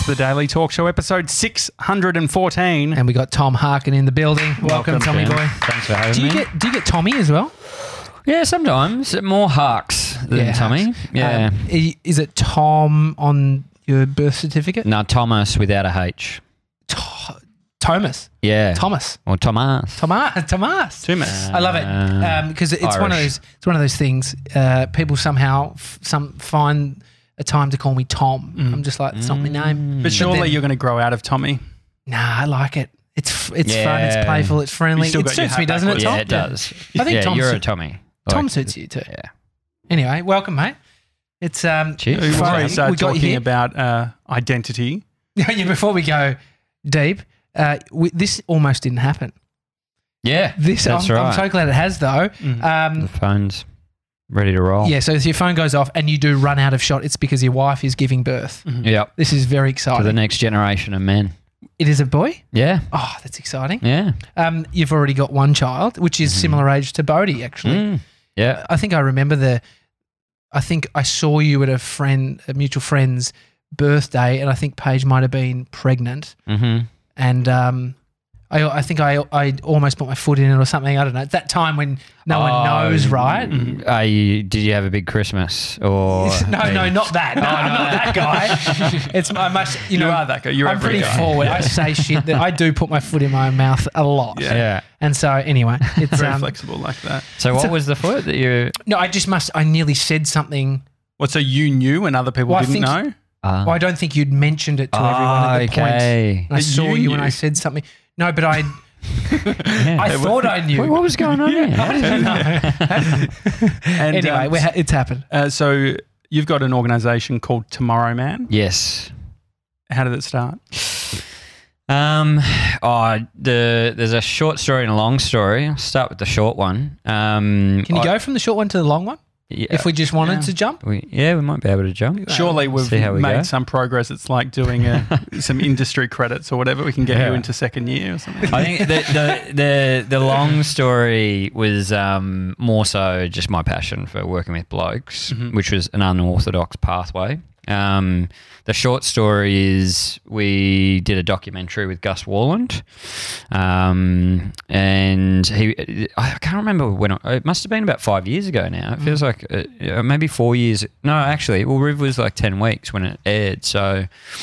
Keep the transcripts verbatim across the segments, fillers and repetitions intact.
to the Daily Talk Show, episode six hundred fourteen. And we got Tom Harkin in the building. Welcome, Welcome, Tommy Ben. boy. Thanks for having Do you me. get do you get Tommy as well? Yeah, sometimes. More Harks than Yeah, Tommy. Harks. Yeah. Um, i- is it Tom on your birth certificate? no, Thomas without a H. To- Thomas. Yeah. Thomas. Or Thomas. Thomas. Thomas. Tumas. I love it because it's one of Irish. those. It's one of those things. Uh, people somehow f- some find a time to call me Tom. I'm just like, it's not my name. But surely then- you're going to grow out of Tommy. Nah, I like it. It's f- it's fun. It's Yeah. playful. It's friendly. You still It got your suits hat me, doesn't it, backwards. Tom? Yeah, it does. I think yeah, Tom you're a suit- Tommy. Tom Like- suits you too. Yeah. Anyway, welcome, mate. It's um. Cheers. Before fun. we start We got you talking here. about uh, identity, Yeah, before we go deep, uh, we, this almost didn't happen. Yeah, This that's I'm, right. I'm so glad it has though. Mm. the Um, phone's ready to roll. yeah, so if your phone goes off and you do run out of shot, it's because your wife is giving birth. Yep. This is very To exciting. the next generation of men. It is a boy. Yeah. Oh, that's exciting. Yeah. Um, you've already got one child, which is similar age to Bodhi. Actually, Mm. Yeah. I think I remember the. I think I saw you at a friend, a mutual friend's birthday, and I think Paige might have been pregnant. Mm-hmm. And um, I, I think I I almost put my foot in it or something. I don't know. It's that time when no one knows, right? Are you, did you have a big Christmas? Or no, no, not that. No, I'm not that guy. It's I must, you you know, are that guy. You're I'm every pretty guy. forward. I say shit that I do put my foot in my mouth a lot. Yeah. Yeah. And so anyway, it's Very um, flexible like that. So what So- was the foot that you? no, I just must. I nearly said something. What, so you knew and other people Well, I didn't think- know? Uh, Well, I don't think you'd mentioned it to everyone at the point. okay. And I But saw you you, and knew. I said something. No, but I, Yeah. I thought I knew. Wait, what was going on here? I don't know. And, anyway, um, we're ha- it's happened. Uh, so you've got an organisation called Tomorrow Man. Yes. How did it start? Um. Oh, the there's a short story and a long story. I'll start with the short one. Um. Can you I- go from the short one to the long one Yeah, if we just wanted yeah. to jump? we, yeah, we might be able to jump. Surely we've see how we made go. some progress. It's like doing a, some industry credits or whatever. We can get Yeah. you into second year or something. I think the, the the the long story was um, more so just my passion for working with blokes, Mhm. which was an unorthodox pathway. Um, the short story is we did a documentary with Gus Warland, um, and he I can't remember when it, it must have been about five years ago now. It feels like uh, maybe four years. No, actually, well, Riv was like ten weeks when it aired, so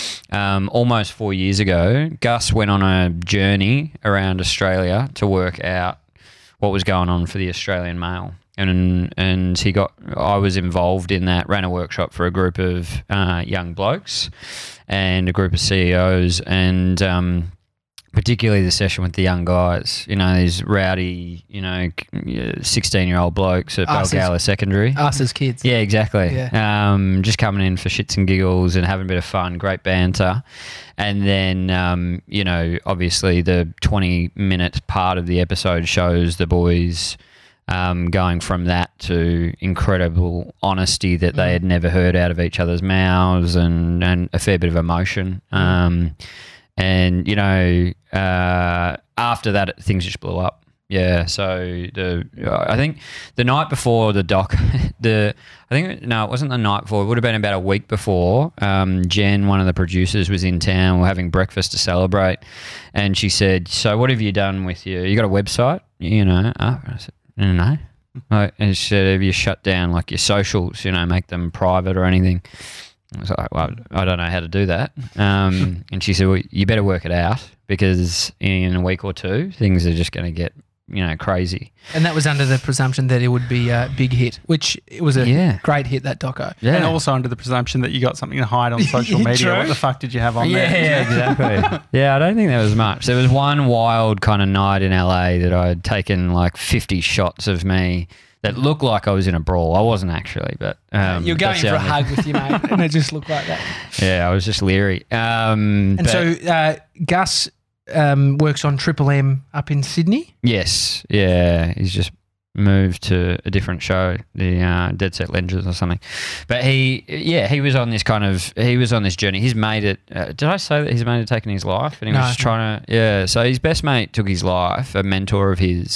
um, almost four years ago. Gus went on a journey around Australia to work out what was going on for the Australian Mail. And and he got. I was involved in that. Ran a workshop for a group of uh, young blokes and a group of C E Os, and um, particularly the session with the young guys. You know, these rowdy, you know, sixteen-year-old blokes at Us as- Balgala Secondary. Us as kids. Yeah, exactly. Yeah. Um, just coming in for shits and giggles and having a bit of fun, great banter. And then, um, you know, obviously the twenty-minute part of the episode shows the boys um, going from that to incredible honesty that they had never heard out of each other's mouths and, and a fair bit of emotion. Um, and, you know, uh, after that, things just blew up. Yeah, so the I think the night before the doc, the I think no, it wasn't the night before. It would have been about a week before. Um, Jen, one of the producers, was in town. We're having breakfast to celebrate, and she said, "So what have you done with your? You got a website? You know?" Oh, I said, "No." Like, and she said, "Have you shut down like your socials? You know, make them private or anything?" I was like, "Well, I don't know how to do that." Um, and she said, "Well, you better work it out because in a week or two, things are just going to get." You know, crazy. And that was under the presumption that it would be a big hit, which it was a Yeah. great hit, that doco. Yeah. And also under the presumption that you got something to hide on social Yeah, media. true. What the fuck did you have on yeah, there? yeah, exactly. yeah, I don't think there was much. There was one wild kind of night in L A that I'd taken like fifty shots of me that looked like I was in a brawl. I wasn't actually, but um, You're going that's for the a only- hug with your mate, and it just looked like that. Yeah, I was just leery. Um, And but- so uh, Gus um, works on Triple M up in Sydney. yes, yeah, he's just moved to a different show, the uh, Dead Set Lenses or something. But he, yeah, he was on this kind of, he was on this journey. He's made it, uh, did I say that his mate had taken his life? And he No. was just trying to, yeah, so his best mate took his life, a mentor of his,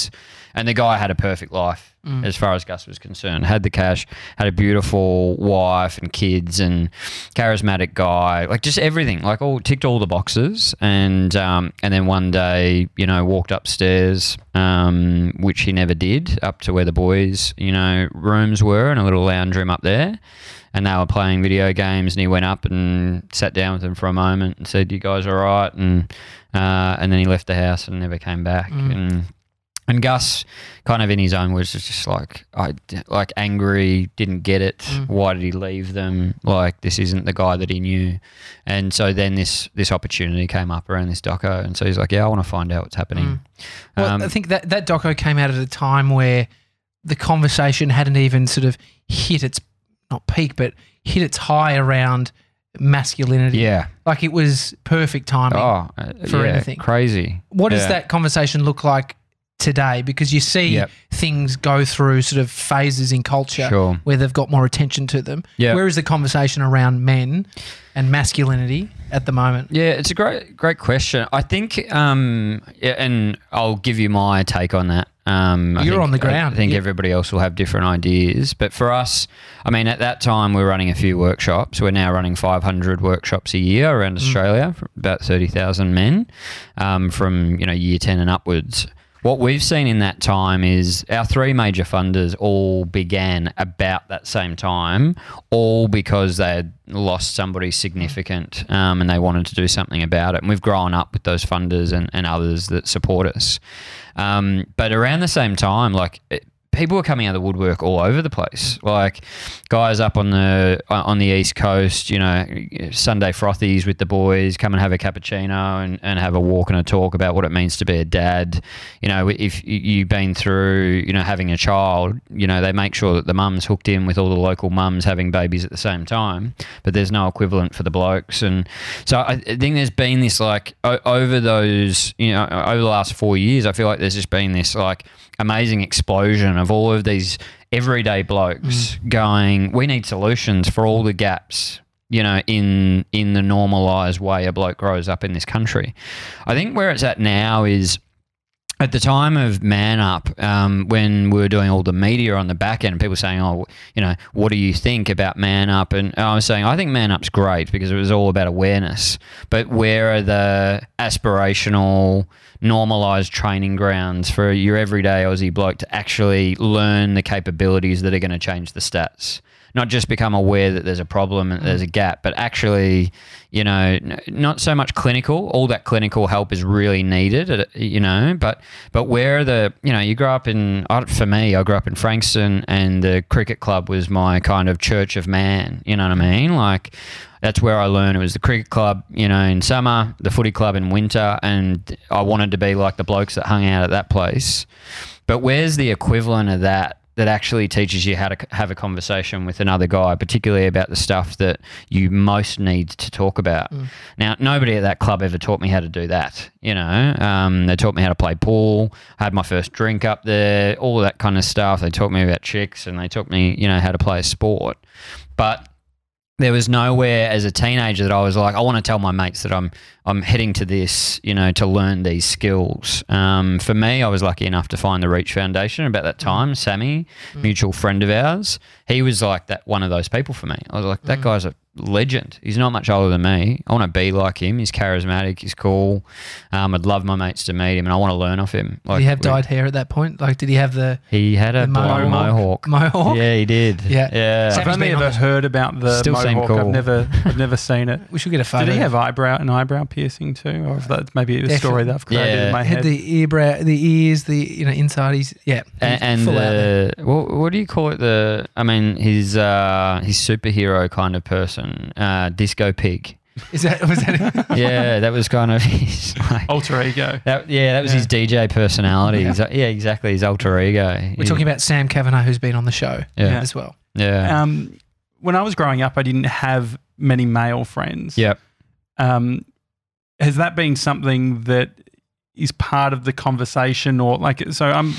And the guy had a perfect life Mm. as far as Gus was concerned. Had the cash, had a beautiful wife and kids, and charismatic guy, like just everything, like all ticked all the boxes. And um, and then one day, you know, walked upstairs, um, which he never did, up to where the boys, you know, rooms were, and a little lounge room up there. And they were playing video games, and he went up and sat down with them for a moment and said, "You guys all right?" And uh, and then he left the house and never came back. Mm. And and Gus, kind of in his own words, was just like, I like angry, didn't get it. Mm. Why did he leave them? Like, this isn't the guy that he knew. And so then this this opportunity came up around this doco, and so he's like, "Yeah, I want to find out what's happening." Mm. Well, Um, I think that that doco came out at a time where the conversation hadn't even sort of hit its not peak, but hit its high around masculinity. yeah. Like it was perfect timing. Oh, uh, for yeah, anything. crazy. What does Yeah. that conversation look like today? Because you see Yep. things go through sort of phases in culture Sure. where they've got more attention to them. Yeah. Where is the conversation around men and masculinity at the moment? Yeah, it's a great, great question. I think, um, yeah, and I'll give you my take on that. Um, I You're think- on the ground. I think Yeah. everybody else will have different ideas, but for us, I mean, at that time we were running a few workshops. We're now running five hundred workshops a year around Mm. Australia, for about thirty thousand men, um, from you know year ten and upwards. What we've seen in that time is our three major funders all began about that same time, all because they had lost somebody significant, um, and they wanted to do something about it. And we've grown up with those funders and, and others that support us. Um, but around the same time, like it, people were coming out of the woodwork all over the place. Like guys up on the on the East Coast, you know, Sunday frothies with the boys, come and have a cappuccino and, and have a walk and a talk about what it means to be a dad. You know, if you've been through, you know, having a child, you know, they make sure that the mum's hooked in with all the local mums having babies at the same time, but there's no equivalent for the blokes. And so I think there's been this like o- over those, you know, over the last four years, I feel like there's just been this like amazing explosion of all of these everyday blokes mm. going, we need solutions for all the gaps, you know, in in the normalised way a bloke grows up in this country. I think where it's at now is at the time of Man Up, um, when we were doing all the media on the back end, people saying, oh, you know, what do you think about Man Up? And I was saying, I think Man Up's great because it was all about awareness. But where are the aspirational, normalised training grounds for your everyday Aussie bloke to actually learn the capabilities that are going to change the stats? Not just become aware that there's a problem and there's a gap, but actually, you know, not so much clinical. All that clinical help is really needed, you know, but but where are the, you know, you grew up in, for me, I grew up in Frankston and the cricket club was my kind of church of man, you know what I mean? Like, that's where I learned. It was the cricket club, you know, in summer, the footy club in winter, and I wanted to be like the blokes that hung out at that place. But where's the equivalent of that? That actually teaches you how to have a conversation with another guy, particularly about the stuff that you most need to talk about. Mm. Now, nobody at that club ever taught me how to do that. You know, um, they taught me how to play pool. I had my first drink up there, all of that kind of stuff. They taught me about chicks and they taught me, you know, how to play a sport. But there was nowhere as a teenager that I was like, I want to tell my mates that I'm I'm heading to this, you know, to learn these skills. Um, for me, I was lucky enough to find the Reach Foundation about that time. Sammy, mm. mutual friend of ours, he was like that one of those people for me. I was like, that mm. guy's a legend. He's not much older than me. I want to be like him. He's charismatic. He's cool. Um, I'd love my mates to meet him, and I want to learn off him. Like, did he have dyed hair at that point? Like, did he have the? He had a mohawk. mohawk. Mohawk. Yeah, he did. Yeah, yeah. I've only ever heard about the Still mohawk. cool. I've never, I've never seen it. We should get a photo. Did he have eyebrow an eyebrow piercing too, or if that's maybe a Definitely. story that I've created Yeah. in my He head? had the earbrow, the ears, the you know inside. He's yeah, he's And, and full out there. the, what, what do you call it? The I mean, he's uh, he's superhero kind of person. Uh, Disco Pig. Is that was that? Yeah, that was kind of his like, Alter ego. That, yeah, that was Yeah. his D J personality. Yeah. yeah, exactly. His alter ego. We're talking about Sam Kavanagh, who's been on the show Yeah. as well. Yeah. Um, when I was growing up, I didn't have many male friends. Yep. Um, has that been something that is part of the conversation, or like? So I'm.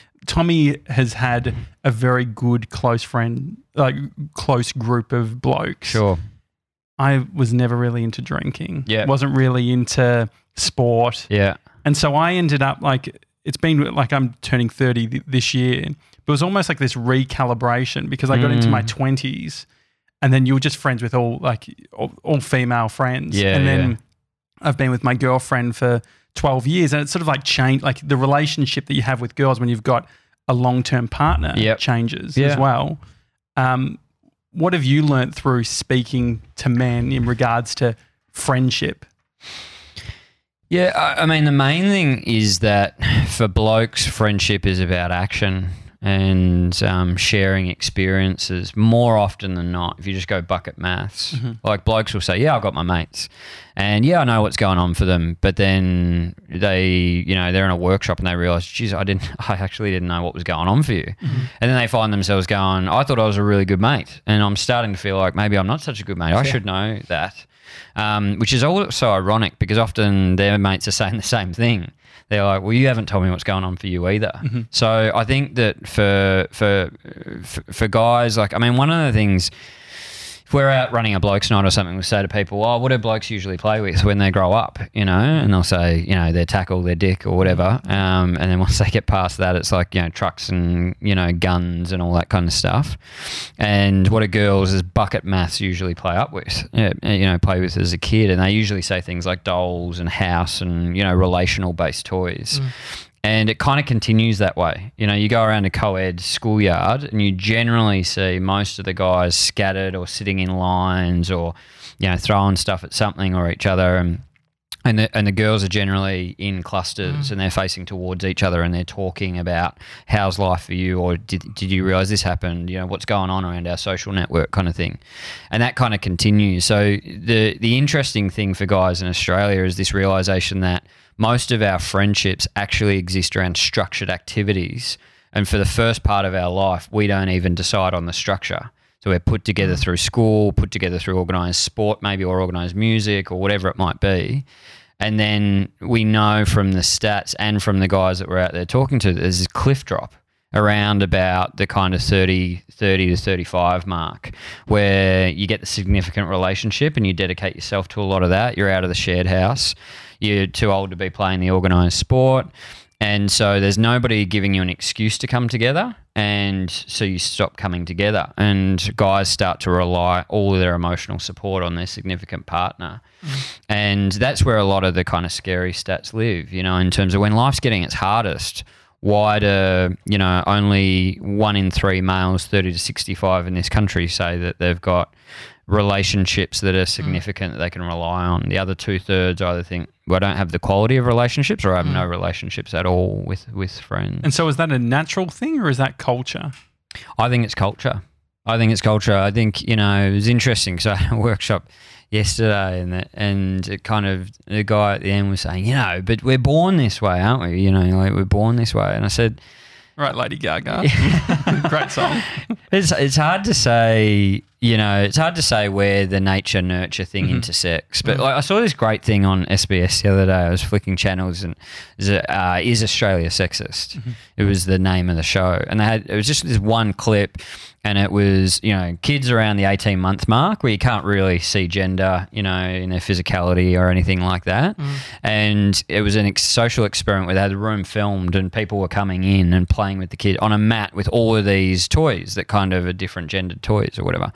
Tommy has had a very good close friend, like close group of blokes. Sure. I was never really into drinking. Yeah. Wasn't really into sport. Yeah. And so I ended up like it's been like I'm turning thirty th- this year. But it was almost like this recalibration because I got mm. into my twenties and then you were just friends with all like all, all female friends. Yeah, and then yeah. I've been with my girlfriend for twelve years and it's sort of like changed, like the relationship that you have with girls when you've got a long-term partner yep. changes yeah. as well. Um, what have you learnt through speaking to men in regards to friendship? Yeah, I, I mean, the main thing is that for blokes, friendship is about action and um, sharing experiences more often than not. If you just go bucket maths, mm-hmm. like blokes will say, yeah, I've got my mates and yeah, I know what's going on for them. But then they, you know, they're in a workshop and they realise, geez, I didn't, I actually didn't know what was going on for you. Mm-hmm. And then they find themselves going, I thought I was a really good mate and I'm starting to feel like maybe I'm not such a good mate. I yeah. should know that, um, which is also ironic because often their mates are saying the same thing. They're like, well, you haven't told me what's going on for you either. Mm-hmm. So I think that for, for for for guys, like, I mean, one of the things, if we're out running a blokes night or something, we'll say to people, oh, what do blokes usually play with when they grow up, you know? And they'll say, you know, their tackle, their dick or whatever. Um, and then once they get past that, it's like, you know, trucks and, you know, guns and all that kind of stuff. And what do girls is bucket maths usually play up with, you know, play with as a kid. And they usually say things like dolls and house and, you know, relational-based toys. Mm. And it kind of continues that way. You know, you go around a co-ed schoolyard and you generally see most of the guys scattered or sitting in lines or, you know, throwing stuff at something or each other. And and the, and the girls are generally in clusters mm. and they're facing towards each other and they're talking about how's life for you or did, did you realise this happened? You know, what's going on around our social network kind of thing. And that kind of continues. So the the interesting thing for guys in Australia is this realisation that most of our friendships actually exist around structured activities. And for the first part of our life, we don't even decide on the structure. So we're put together through school, put together through organised sport maybe or organised music or whatever it might be. And then we know from the stats and from the guys that we're out there talking to, there's this cliff drop around about the kind of thirty, thirty to thirty-five mark where you get the significant relationship and you dedicate yourself to a lot of that. You're out of the shared house. You're too old to be playing the organised sport. And so there's nobody giving you an excuse to come together. And so you stop coming together. And guys start to rely all of their emotional support on their significant partner. Mm. And that's where a lot of the kind of scary stats live, you know, in terms of when life's getting its hardest. Why do, you know, only one in three males, thirty to sixty-five in this country, say that they've got relationships that are significant mm. that they can rely on? The other two-thirds either think, well, I don't have the quality of relationships or I have mm. no relationships at all with, with friends. And so is that a natural thing or is that culture? I think it's culture. I think it's culture. I think, you know, it was interesting because I had a workshop yesterday and that, and it kind of, the guy at the end was saying, you know, but we're born this way, aren't we? You know, like we're born this way. And I said, right, Lady Gaga. Great song. It's it's hard to say, you know, it's hard to say where the nature nurture thing mm-hmm. intersects. But mm-hmm. like, I saw this great thing on S B S the other day. I was flicking channels and it was, uh, Is Australia Sexist? Mm-hmm. It was the name of the show. And they had, it was just this one clip. And it was, you know, kids around the eighteen-month mark where you can't really see gender, you know, in their physicality or anything like that. Mm. And it was an ex- social experiment where they had the room filmed and people were coming in and playing with the kid on a mat with all of these toys that kind of are different gendered toys or whatever.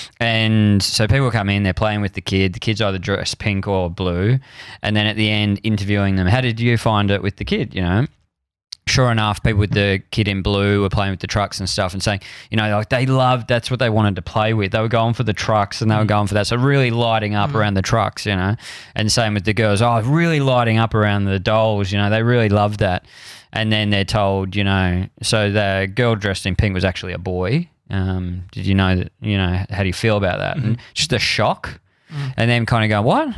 And so people come in, they're playing with the kid. The kid's either dressed pink or blue. And then at the end, interviewing them, how did you find it with the kid, you know? Sure enough, people with the kid in blue were playing with the trucks and stuff and saying, you know, like they loved, that's what they wanted to play with. They were going for the trucks and they were going for that. So really lighting up mm. around the trucks, you know, and same with the girls. Oh, really lighting up around the dolls, you know, they really loved that. And then they're told, you know, so the girl dressed in pink was actually a boy. Um, did you know that, you know, how do you feel about that? Mm-hmm. And just a shock. Mm. And then kind of go, what?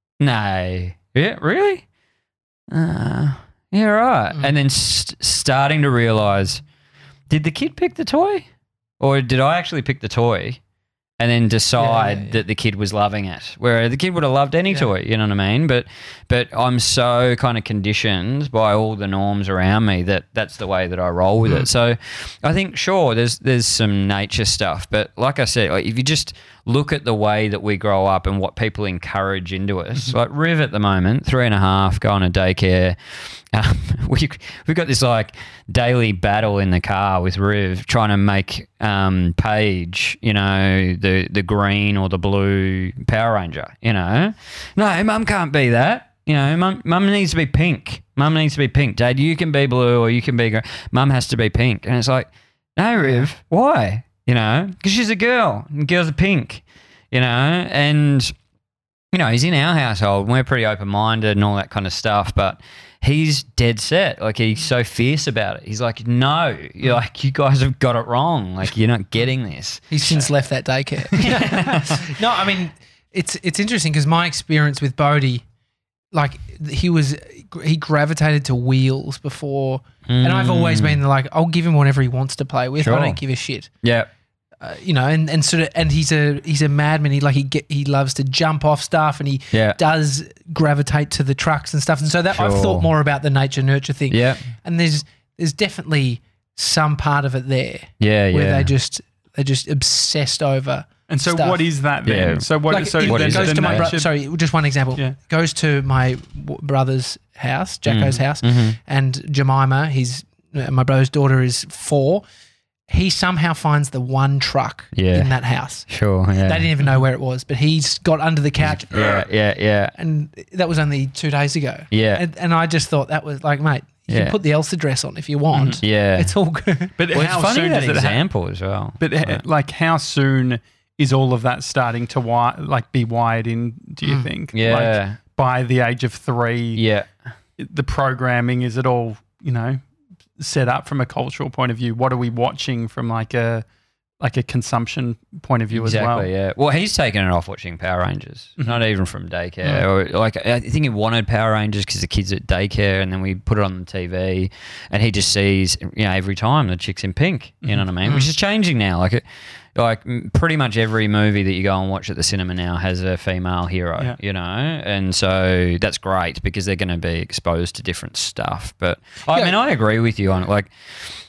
No. Yeah, really? Uh Yeah, right. Mm. And then st- starting to realise, did the kid pick the toy? Or did I actually pick the toy and then decide yeah, yeah, yeah. that the kid was loving it? Where the kid would have loved any yeah. toy, you know what I mean? But but I'm so kind of conditioned by all the norms around me that that's the way that I roll with mm. it. So I think, sure, there's there's some nature stuff. But like I said, like if you just look at the way that we grow up and what people encourage into us, mm-hmm. like Riv at the moment, three and a half, going to daycare, Um, we we've got this like daily battle in the car with Riv trying to make um, Paige, you know, the the green or the blue Power Ranger. You know, no, Mum can't be that. You know, Mum Mum needs to be pink. Mum needs to be pink. Dad, you can be blue or you can be green. Mum has to be pink. And it's like, no, Riv, why? You know, because she's a girl and girls are pink. You know, and you know he's in our household and we're pretty open minded and all that kind of stuff, but. He's dead set. Like, he's so fierce about it. He's like, no, you're like, you guys have got it wrong. Like, you're not getting this. He's since left that daycare. No, I mean, it's it's interesting because my experience with Bodie, like, he was he gravitated to wheels before, mm. and I've always been like, I'll give him whatever he wants to play with. Sure. I don't give a shit. Yeah. Uh, you know, and, and sort of, and he's a he's a madman. He like he get he loves to jump off stuff, and he yeah. does gravitate to the trucks and stuff. And so that Sure. I've thought more about the nature nurture thing. Yeah, and there's there's definitely some part of it there. Yeah, where yeah. they just they just obsessed over. And so, stuff. what is that then? Yeah. So what? Like, so it what then is goes it? to my bro- nature- sorry, just one example. Yeah. Goes to my w- brother's house, Jacko's Mm. house, Mm-hmm. and Jemima, his uh, my brother's daughter is four. He somehow finds the one truck Yeah. in that house. Sure, yeah. They didn't even know where it was, but he's got under the couch. Yeah, yeah, yeah. And that was only two days ago. Yeah. And, and I just thought that was like, mate, you Yeah. can put the Elsa dress on if you want. Mm-hmm. Yeah. It's all good. But Well, it's how funny soon that does it ha- example as well. But Yeah. like, how soon is all of that starting to wi- like be wired in? Do you think? Yeah. Like, by the age of three, Yeah. the programming, is it all, you know, set up from a cultural point of view? What are we watching from like a like a consumption point of view as well? Exactly, yeah. Well, he's taken it off watching Power Rangers, Mhm. not even from daycare. Or like, I think he wanted Power Rangers because the kids at daycare, and then we put it on the T V, and he just sees, you know, every time the chick's in pink. You know what I mean? Which is changing now. Like, it, like m- pretty much every movie that you go and watch at the cinema now has a female hero. Yeah. You know, and so that's great because they're going to be exposed to different stuff. But I Yeah. mean, I agree with you on it. Like,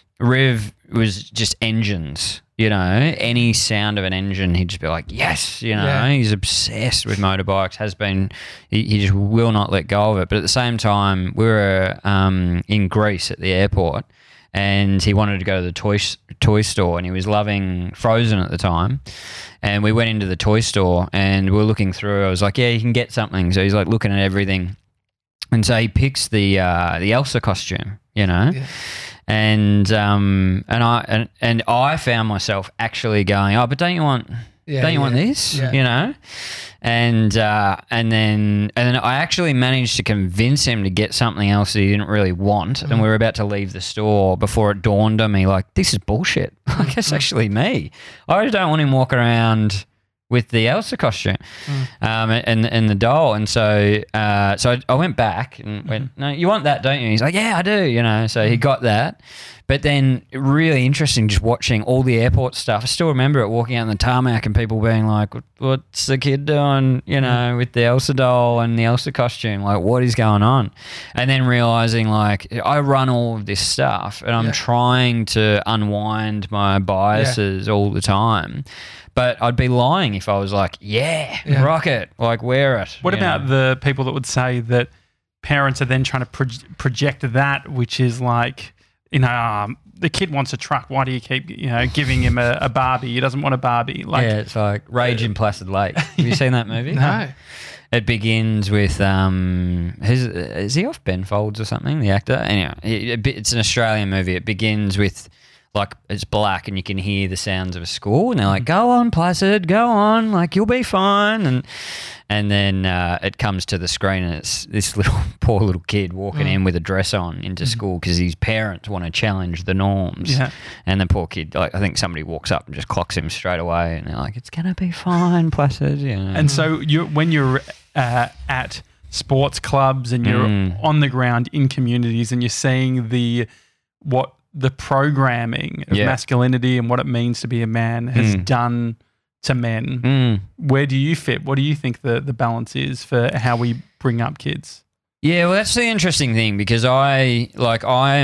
Riv was just engines. You know, any sound of an engine, he'd just be like, yes, you know, Yeah. he's obsessed with motorbikes, has been, he, he just will not let go of it. But at the same time, we were um, in Greece at the airport, and he wanted to go to the toy toy store, and he was loving Frozen at the time. And we went into the toy store, and we were looking through. I was like, yeah, you can get something. So he's like looking at everything. And so he picks the uh, the Elsa costume, you know. Yeah. And um and I and, and I found myself actually going, oh, but don't you want Yeah, don't you want yeah. this? Yeah. You know? And uh and then and then I actually managed to convince him to get something else that he didn't really want. Mm-hmm. And we were about to leave the store before it dawned on me, like, this is bullshit. Like, Mm-hmm. it's actually me. I just don't want him walking around with the Elsa costume Mm. um, and and the doll. And so uh, so I, I went back and Mm-hmm. went, no, you want that, don't you? He's like, yeah, I do, you know. So he got that. But then really interesting just watching all the airport stuff. I still remember it, walking out on the tarmac and people being like, "What- what's the kid doing, you know, with the Elsa doll and the Elsa costume? Like, what is going on?" And then realizing, like, I run all of this stuff and I'm Yeah. trying to unwind my biases all the time. But I'd be lying if I was like, yeah, Yeah. rock it, like, wear it. What you about know? the people that would say that parents are then trying to proj- project that, which is like, you know, um, the kid wants a truck. Why do you keep, you know, giving him a, a Barbie? He doesn't want a Barbie. Like, yeah, it's like Rage in Placid Lake. Have you seen that movie? No. It begins with um, who's, is he off Ben Folds or something? The actor. Anyway, it, it's an Australian movie. It begins with like it's black and you can hear the sounds of a school, and they're like, "Go on, Placid, go on, like you'll be fine." And and then uh, it comes to the screen, and it's this little poor little kid walking Mm. in with a dress on into school because his parents want to challenge the norms. Yeah. And the poor kid, like I think somebody walks up and just clocks him straight away, and they're like, "It's gonna be fine, Placid." You know? And so you, when you're uh, at sports clubs and you're Mm. on the ground in communities and you're seeing the what the programming of Yeah. masculinity and what it means to be a man has Mm. done to men, Mm. where do you fit? What do you think the, the balance is for how we bring up kids? Yeah, well, that's the interesting thing because I like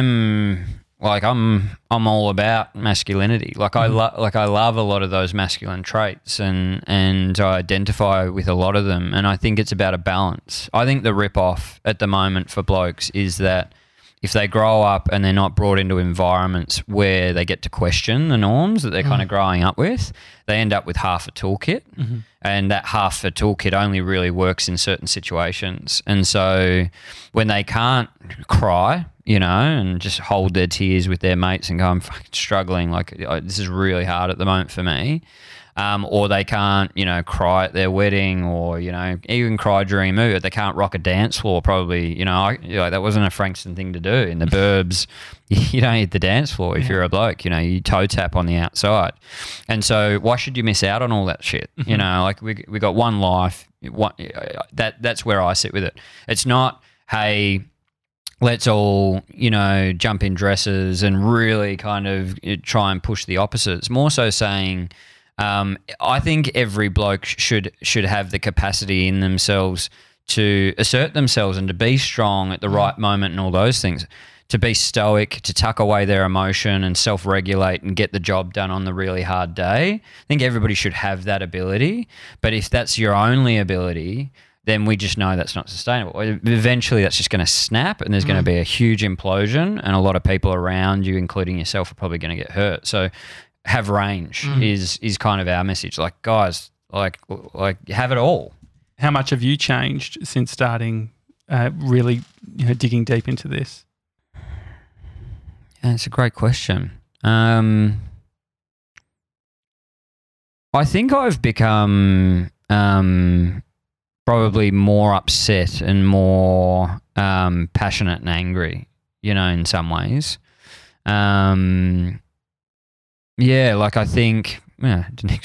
I'm like I'm I'm all about masculinity. Like I love like I love a lot of those masculine traits, and and I identify with a lot of them. And I think it's about a balance. I think the rip off at the moment for blokes is that if they grow up and they're not brought into environments where they get to question the norms that they're mm. kind of growing up with, they end up with half a toolkit. Mm-hmm. And that half a toolkit only really works in certain situations. And so when they can't cry, you know, and just hold their tears with their mates and go, I'm fucking struggling, like this is really hard at the moment for me. Um, or they can't, you know, cry at their wedding, or, you know, even cry during a movie. They can't rock a dance floor probably, you know, I, you know that wasn't a Frankston thing to do. In the burbs, you don't hit the dance floor if yeah. you're a bloke, you know, you toe tap on the outside. And so why should you miss out on all that shit? Mm-hmm. You know, like we we got one life. One, that That's where I sit with it. It's not, hey, let's all, you know, jump in dresses and really kind of try and push the opposite. It's more so saying, Um, I think every bloke should should have the capacity in themselves to assert themselves and to be strong at the right moment and all those things, to be stoic, to tuck away their emotion and self-regulate and get the job done on the really hard day. I think everybody should have that ability. But if that's your only ability, then we just know that's not sustainable. Eventually that's just going to snap and there's mm. going to be a huge implosion, and a lot of people around you, including yourself, are probably going to get hurt. So have range mm. is is kind of our message. Like, guys, like like have it all. How much have you changed since starting uh, really, you know, digging deep into this? Yeah, it's a great question. Um, I think I've become um, probably more upset and more um, passionate and angry, you know, in some ways. Um Yeah, like I think, yeah,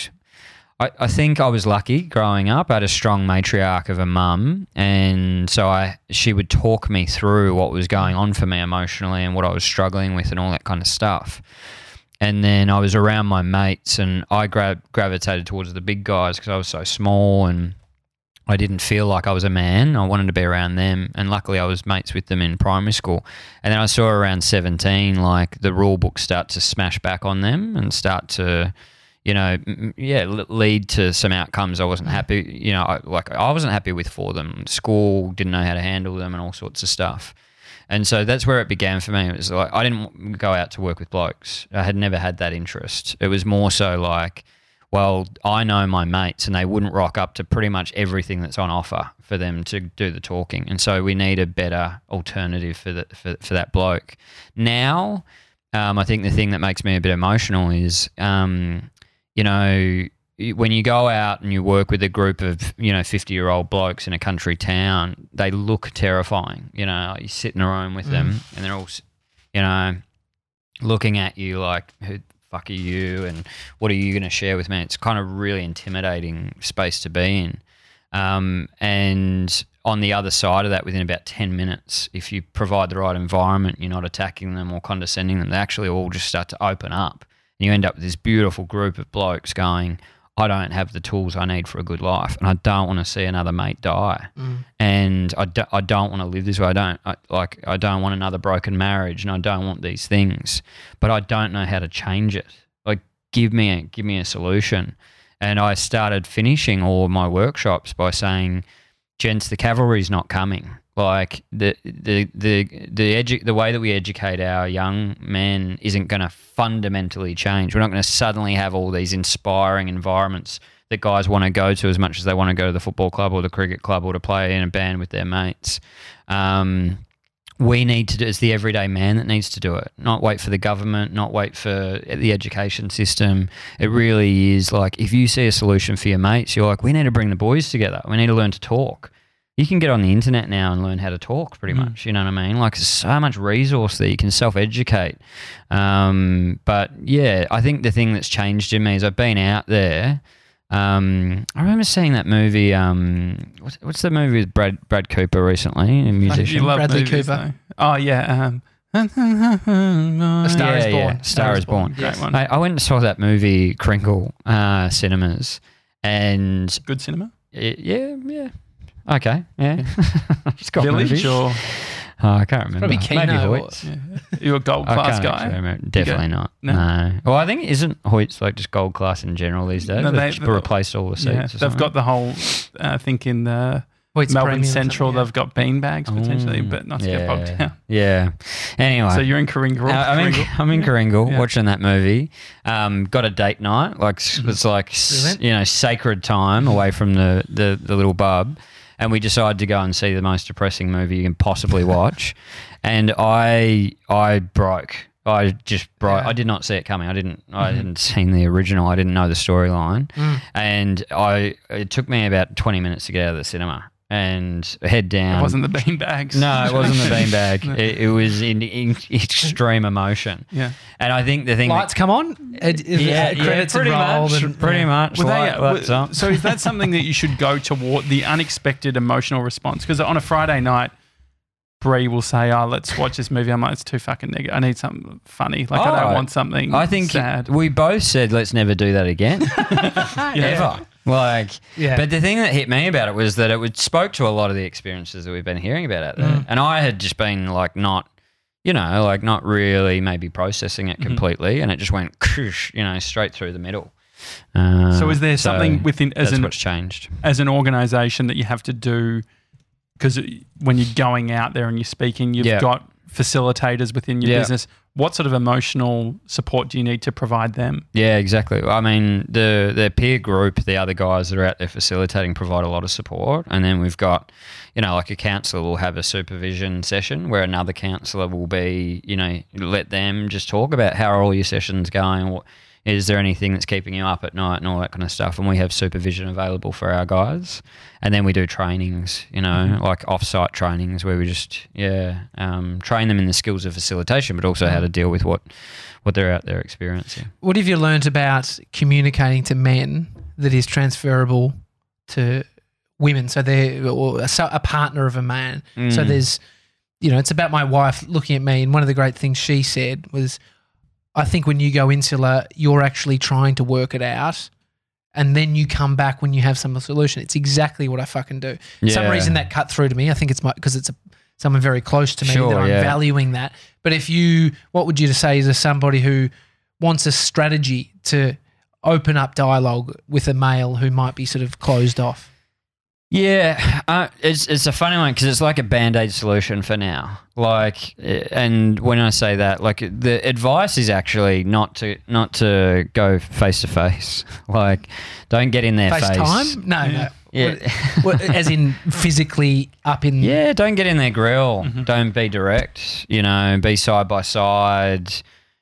I, I think I was lucky growing up. I had a strong matriarch of a mum, and so I she would talk me through what was going on for me emotionally and what I was struggling with and all that kind of stuff. And then I was around my mates, and I gra- gravitated towards the big guys because I was so small and I didn't feel like I was a man. I wanted to be around them, and luckily I was mates with them in primary school. And then I saw around seventeen, like the rule book start to smash back on them and start to, you know, yeah, lead to some outcomes I wasn't happy, you know, I, like I wasn't happy with for them. School didn't know how to handle them and all sorts of stuff. And so that's where it began for me. It was like I didn't go out to work with blokes. I had never had that interest. It was more so like, well, I know my mates and they wouldn't rock up to pretty much everything that's on offer for them to do the talking. And so we need a better alternative for the, for, for that bloke. Now, um, I think the thing that makes me a bit emotional is, um, you know, when you go out and you work with a group of, you know, fifty-year-old blokes in a country town, they look terrifying. You know, you sit in a room with mm. them and they're all, you know, looking at you like, who fuck are you and what are you going to share with me? It's kind of really intimidating space to be in. Um, and on the other side of that, within about ten minutes, if you provide the right environment, you're not attacking them or condescending them, they actually all just start to open up. And you end up with this beautiful group of blokes going, I don't have the tools I need for a good life, and I don't want to see another mate die. Mm. And I, do, I don't want to live this way. I don't I, like. I don't want another broken marriage, and I don't want these things. But I don't know how to change it. Like, give me a give me a solution. And I started finishing all of my workshops by saying, "Gents, the cavalry's not coming. Like the the the the edu- the way that we educate our young men isn't going to fundamentally change. We're not going to suddenly have all these inspiring environments that guys want to go to as much as they want to go to the football club or the cricket club or to play in a band with their mates. Um, we need to do, it's the everyday man that needs to do it, not wait for the government, not wait for the education system. It really is like, if you see a solution for your mates, you're like, we need to bring the boys together. We need to learn to talk. You can get on the internet now and learn how to talk pretty mm. much, you know what I mean? Like, there's so much resource there. You can self-educate. Um, but, yeah, I think the thing that's changed in me is I've been out there. Um, I remember seeing that movie, um, what's, what's the movie with Brad Brad Cooper recently, a musician? You love Bradley movies, Cooper. Though. Oh, yeah. Um, A Star yeah, is Born. Yeah. Star, Star is Born. Great one. I, I went and saw that movie, Crinkle, uh, cinemas. And good cinema? It, yeah, yeah. Okay, yeah. It's got Village movies. or? Oh, I can't remember. Probably Kino. Maybe Hoyts. Yeah. You're a gold class I can't guy? actually remember. Definitely not. No. no. Well, I think isn't Hoyts like just gold class in general these days? No, They've they, just they, replaced all the seats. Yeah, or they've something. got the whole, uh, I think in the... Well, it's Melbourne premium or Central, something, yeah. they've got beanbags potentially, Mm, but not to yeah, get bogged down. Yeah. Anyway. So you're in Coringal. Uh, I'm, in, Coringal. I'm in Coringal Yeah. watching that movie. Um, got a date night. Like s- it's like s- Brilliant. you know sacred time away from the, the, the little bub, and we decided to go and see the most depressing movie you can possibly watch. And I I broke. I just broke. Yeah. I did not see it coming. I didn't. I hadn't seen the original. I didn't know the storyline, Mm. and I. It took me about twenty minutes to get out of the cinema and head down. It wasn't the beanbags. No, it wasn't the beanbag. It, it was in, in extreme emotion. Yeah. And I think the thing Lights come on. It, is yeah, it yeah, credits pretty and roll much, and- pretty yeah. much. Were they- light- lights were- up. so is that something that you should go toward, the unexpected emotional response? Because on a Friday night, Bree will say, "Oh, let's watch this movie." I'm like, "It's too fucking negative. I need something funny. Like, I don't Oh, want something I think sad." we both said let's never do that again, ever. Like, Yeah. but the thing that hit me about it was that it would spoke to a lot of the experiences that we've been hearing about out there, Mm. and I had just been like not, you know, like not really maybe processing it Mhm. completely, and it just went, you know, straight through the middle. Uh, So is there something within as that's an what's changed? as an organisation that you have to do? Because when you're going out there and you're speaking, you've Yeah. got facilitators within your Yeah. business. What sort of emotional support do you need to provide them? Yeah, exactly. I mean, the the peer group, the other guys that are out there facilitating, provide a lot of support, and then we've got, you know, like a counsellor will have a supervision session where another counsellor will be, you know, let them just talk about how are all your sessions going. What, is there anything that's keeping you up at night and all that kind of stuff? And we have supervision available for our guys, and then we do trainings, you know, Mm-hmm. like off-site trainings where we just yeah um, train them in the skills of facilitation, but also how to deal with what what they're out there experiencing. What have you learnt about communicating to men that is transferable to women? So they're or a, so- a partner of a man. So Mm. there's, you know, it's about my wife looking at me, and one of the great things she said was, I think when you go insular, you're actually trying to work it out, and then you come back when you have some solution. It's exactly what I fucking do. For some Yeah. reason that cut through to me. I think it's my because it's a, someone very close to me Sure, that I'm yeah. valuing that. But if you, what would you to say is somebody who wants a strategy to open up dialogue with a male who might be sort of closed off? Yeah, uh, it's it's a funny one because it's like a band-aid solution for now. Like, uh, and when I say that, like the advice is actually not to not to go face to face. Like, don't get in their face. FaceTime? No, no. Yeah. What, what, as in physically up in. Yeah, don't get in their grill. Mm-hmm. Don't be direct. You know, be side by side.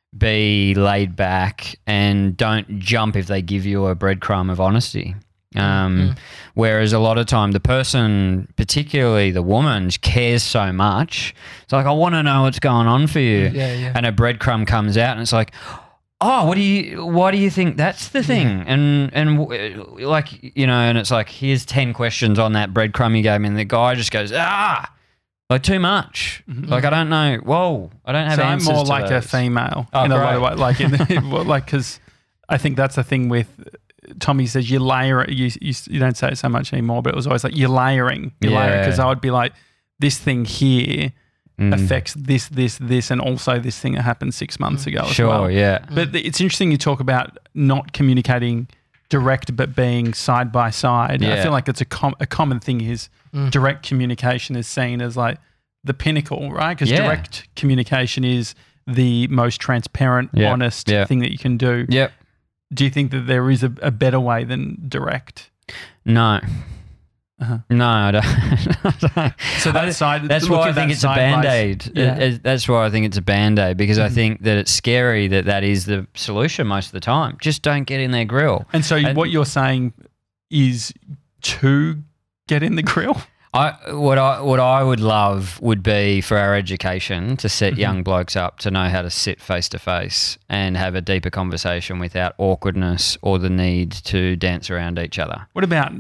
Be laid back, and don't jump if they give you a breadcrumb of honesty. Um, Mm. Whereas a lot of time, the person, particularly the woman, cares so much. It's like, I want to know what's going on for you. Yeah, yeah. And a breadcrumb comes out, and it's like, oh, what do you? Why do you think that's the thing? And and w- like you know, and it's like, here's ten questions on that breadcrumb you gave me, and the guy just goes, ah, like too much. Mhm. Like I don't know. Whoa, I don't have So I'm answers more to like a those. female Oh, in a lot of great. ways. Like, in, well, like because I think that's the thing with Tommy says you layer it. You, you you don't say it so much anymore, but it was always like you're layering. You layer it Yeah. because I would be like, this thing here Mm. affects this, this, this, and also this thing that happened six months ago as Sure, well. yeah. But th- it's interesting you talk about not communicating direct, but being side by side. I Yeah. feel like it's a com- a common thing is Mm. direct communication is seen as like the pinnacle, right? Because Yeah. direct communication is the most transparent, Yeah, honest yeah. thing that you can do. Yep. Do you think that there is a, a better way than direct? No. Uh-huh. No, I don't. I don't. So that I- side, That's look why at I think that it's a side band by- aid. Yeah. That's why I think it's a band aid because I Mhm. think that it's scary that that is the solution most of the time. Just don't get in their grill. And so And- what you're saying is to get in the grill? I what I what I would love would be for our education to set Mhm. young blokes up to know how to sit face to face and have a deeper conversation without awkwardness or the need to dance around each other, What about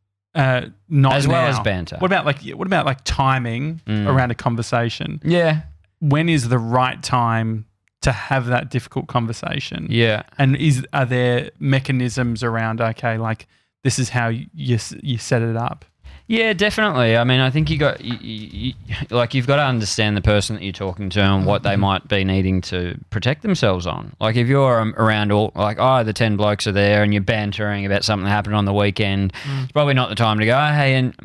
uh, not as well now? as banter. What about like what about like timing Mm. around a conversation? Yeah, When is the right time to have that difficult conversation? yeah. And is are there mechanisms around? Okay, like this is how you you, s- you set it up. Yeah, definitely. I mean, I think you got you, you, you- like you've got to understand the person that you're talking to and what they might be needing to protect themselves on. Like if you're um, around all like oh the ten blokes are there and you're bantering about something that happened on the weekend, Mm. it's probably not the time to go. Oh, hey, and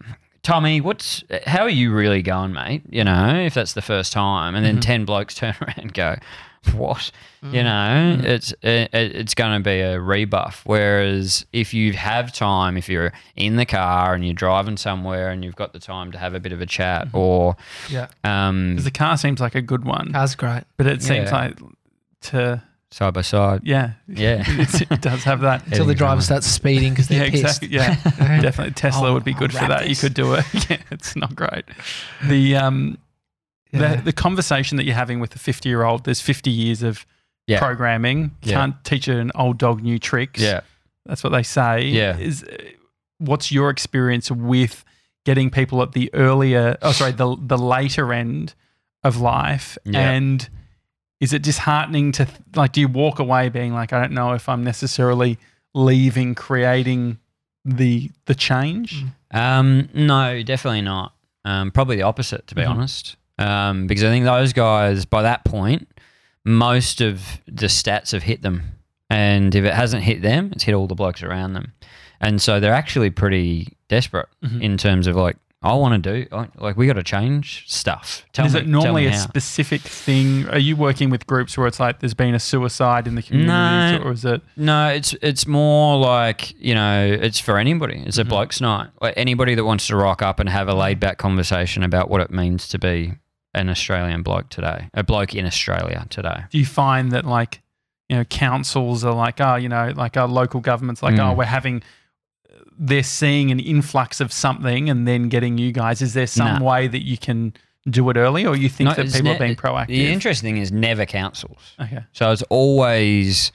Tommy, what's how are you really going, mate? You know, if that's the first time, and then Mhm. ten blokes turn around and go, what? Mm. You know, it's it, it's going to be a rebuff. Whereas if you have time, if you're in the car and you're driving somewhere and you've got the time to have a bit of a chat, or Yeah. um, 'Cause the car seems like a good one, Car's great. but it seems Yeah. like to side by side, yeah, Yeah. it's, it does have that. Until the Heading driver somewhere. starts speeding because they're Yeah, pissed. exactly. Yeah, definitely. Tesla I'll- would be good I'll for wrap that. You this. could do it. Yeah, it's not great. The um, Yeah. the, the conversation that you're having with the fifty year old. There's fifty years of yeah, programming. Yeah. Can't teach an old dog new tricks. yeah. That's what they say. Yeah. Is uh, what's your experience with getting people at the earlier, oh sorry, the the later end of life, Yeah. and is it disheartening to like? Do you walk away being like, I don't know if I'm necessarily leaving, creating the the change? Um, no, definitely not. Um, probably the opposite, to be Mhm. honest. Um, because I think those guys, by that point, most of the stats have hit them. And if it hasn't hit them, it's hit all the blokes around them. And so they're actually pretty desperate Mhm. in terms of like, I want to do, I- like, we got to change stuff. Tell is me, it normally tell me a how. specific thing? Are you working with groups where it's like there's been a suicide in the community, No. or is it? No, it's it's more like, you know, it's for anybody. It's a Mhm. bloke's night. Like anybody that wants to rock up and have a laid back conversation about what it means to be an Australian bloke today, a bloke in Australia today. Do you find that like, you know, councils are like, oh, you know, like our local governments, like, Mm. oh, we're having, they're seeing an influx of something and then getting you guys. Is there some No. way that you can do it early, or you think No, that it's people ne- are being proactive? The interesting thing is never councils. Okay. So it's always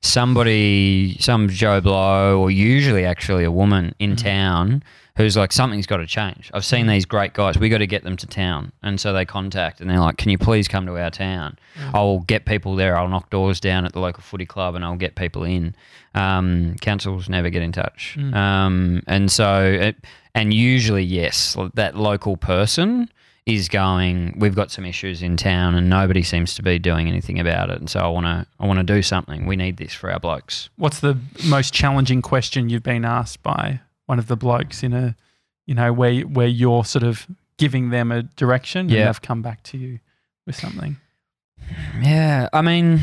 somebody, some Joe Blow, or usually actually a woman in Mhm. town who's like, something's got to change. I've seen these great guys. We got to get them to town. And so they contact and they're like, can you please come to our town? Mm. I'll get people there. I'll knock doors down at the local footy club and I'll get people in. Um, councils never get in touch. Mm. Um, and so, it, and usually, yes, that local person is going, we've got some issues in town and nobody seems to be doing anything about it. And so I want to, I want to do something. We need this for our blokes. What's the most challenging question you've been asked by one of the blokes in a, you know, where where you're sort of giving them a direction Yeah. and they've come back to you with something? Yeah, I mean,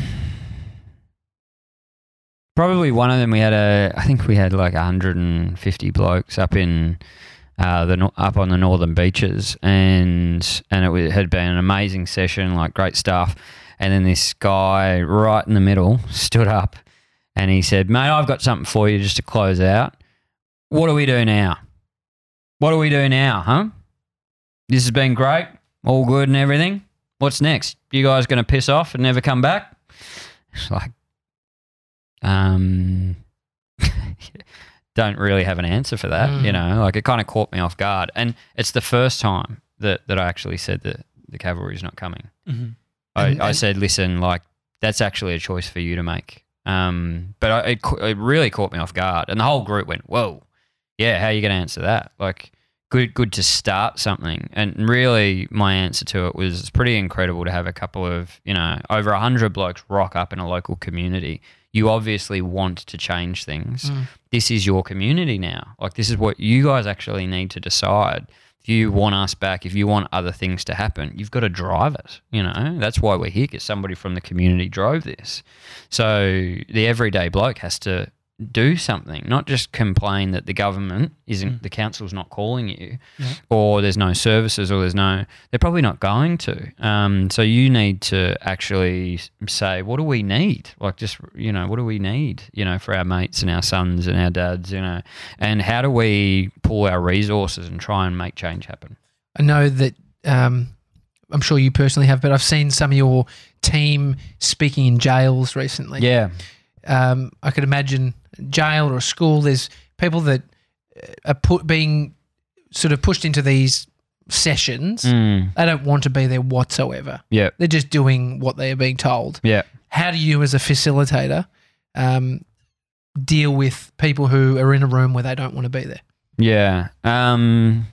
probably one of them. We had a, I think we had like one hundred fifty blokes up in uh, the no- up on the northern beaches, and and it wa- had been an amazing session, like great stuff. And then this guy right in the middle stood up, and he said, "Mate, I've got something for you just to close out. What do we do now? What do we do now, huh? This has been great, all good and everything. What's next? You guys going to piss off and never come back?" It's like, um, don't really have an answer for that, Mm. you know. Like it kind of caught me off guard, and it's the first time that that I actually said that the cavalry's not coming. Mm-hmm. I, And- I and- said, listen, like that's actually a choice for you to make. Um, but I, it, ca- it really caught me off guard, and the whole group went, "Whoa, yeah, how are you going to answer that?" Like, good, good to start something. And really, my answer to it was, it's pretty incredible to have a couple of, you know, over a hundred blokes rock up in a local community. You obviously want to change things. Mm. This is your community now. Like, this is what you guys actually need to decide. If you want us back, if you want other things to happen, you've got to drive it. You know, that's why we're here, because somebody from the community drove this. So the everyday bloke has to do something, not just complain that the government isn't, Mm. the council's not calling you, Yeah. or there's no services, or there's no, they're probably not going to. Um, so you need to actually say, what do we need? Like, just, you know, what do we need, you know, for our mates and our sons and our dads, you know, and how do we pull our resources and try and make change happen? I know that um, I'm sure you personally have, but I've seen some of your team speaking in jails recently. Yeah. Um, I could imagine jail or a school. There's people that are put being sort of pushed into these sessions. Mm. They don't want to be there whatsoever. Yeah. They're just doing what they are being told. Yeah. How do you, as a facilitator, um, deal with people who are in a room where they don't want to be there? Yeah. Um,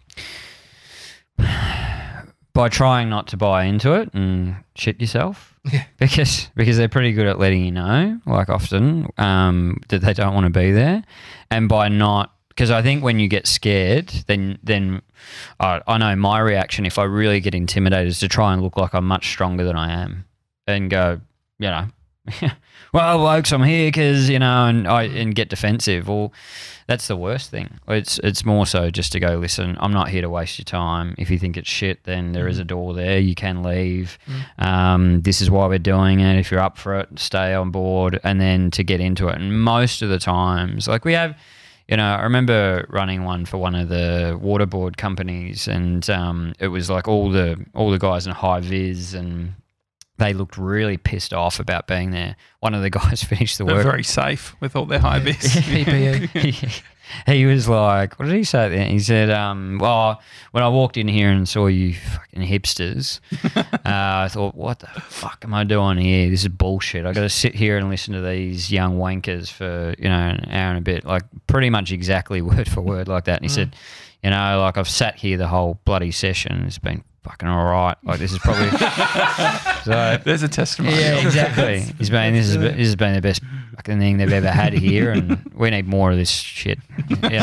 by trying not to buy into it and shit yourself. Yeah. Because because they're pretty good at letting you know, like often, um, that they don't want to be there. And by not because I think when you get scared, then then uh, I know my reaction if I really get intimidated is to try and look like I'm much stronger than I am, and go, you know, well, blokes, I'm here because you know, and I and get defensive. Well, that's the worst thing. It's it's more so just to go, listen, I'm not here to waste your time. If you think it's shit, then there is a door there. You can leave. Mm. Um, this is why we're doing it. If you're up for it, stay on board, and then to get into it. And most of the times, like we have, you know, I remember running one for one of the waterboard companies, and um, it was like all the all the guys in high vis, and they looked really pissed off about being there. One of the guys finished the They're work. very safe with all their high vis. P P E. he, he was like, what did he say at the end? He said, um, well, when I walked in here and saw you fucking hipsters, uh, I thought, what the fuck am I doing here? This is bullshit. I got to sit here and listen to these young wankers for, you know, an hour and a bit, like pretty much exactly word for word like that. And he mm. said, you know, like I've sat here the whole bloody session. It's been fucking all right. Like this is probably so. There's a testimony. Yeah, exactly. He's been this is this has been the best fucking thing they've ever had here, and we need more of this shit. You know?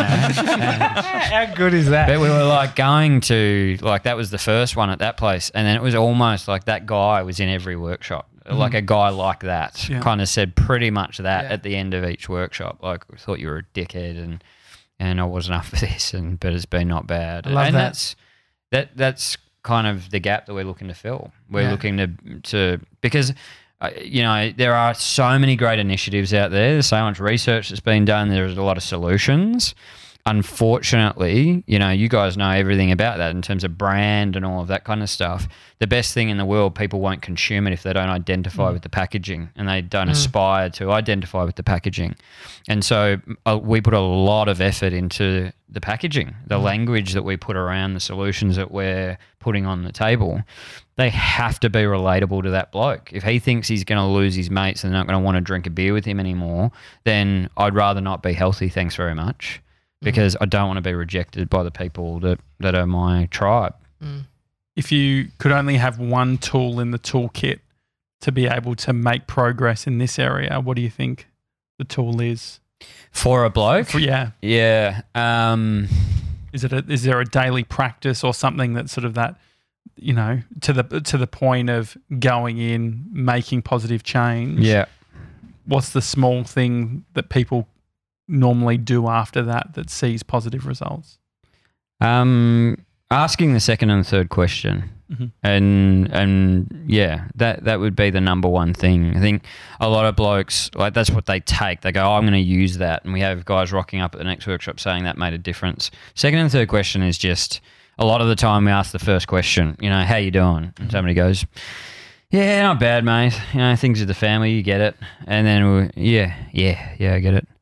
How good is that? But we were like going to like that was the first one at that place, and then it was almost like that guy was in every workshop. Mm. Like a guy like that yeah. kind of said pretty much that yeah. at the end of each workshop. Like we thought you were a dickhead, and and I wasn't up for this, and but it's been not bad. I love and that. that's that that's. kind of the gap that we're looking to fill. We're yeah. looking to to because uh, you know there are so many great initiatives out there. There's so much research that's been done. There's a lot of solutions. Unfortunately, you know, you guys know everything about that in terms of brand and all of that kind of stuff. The best thing in the world, people won't consume it if they don't identify mm. with the packaging and they don't mm. aspire to identify with the packaging. And so uh, we put a lot of effort into the packaging, the mm. language that we put around the solutions that we're putting on the table. They have to be relatable to that bloke. If he thinks he's going to lose his mates and they're not going to want to drink a beer with him anymore, then I'd rather not be healthy, thanks very much. Because I don't want to be rejected by the people that, that are my tribe. Mm. If you could only have one tool in the toolkit to be able to make progress in this area, what do you think the tool is? For a bloke? For, yeah. Yeah. Um, is it a, is there a daily practice or something that's sort of that, you know, to the to the point of going in, making positive change? Yeah. What's the small thing that people normally do after that that sees positive results? Um, asking the second and third question, mm-hmm. and and yeah, that that would be the number one thing. I think a lot of blokes like that's what they take. They go, oh, I'm going to use that, and we have guys rocking up at the next workshop saying that made a difference. Second and third question is just a lot of the time we ask the first question. You know, how you doing? And somebody goes, yeah, not bad, mate. You know, things with the family, you get it, and then we, yeah, yeah, yeah, I get it.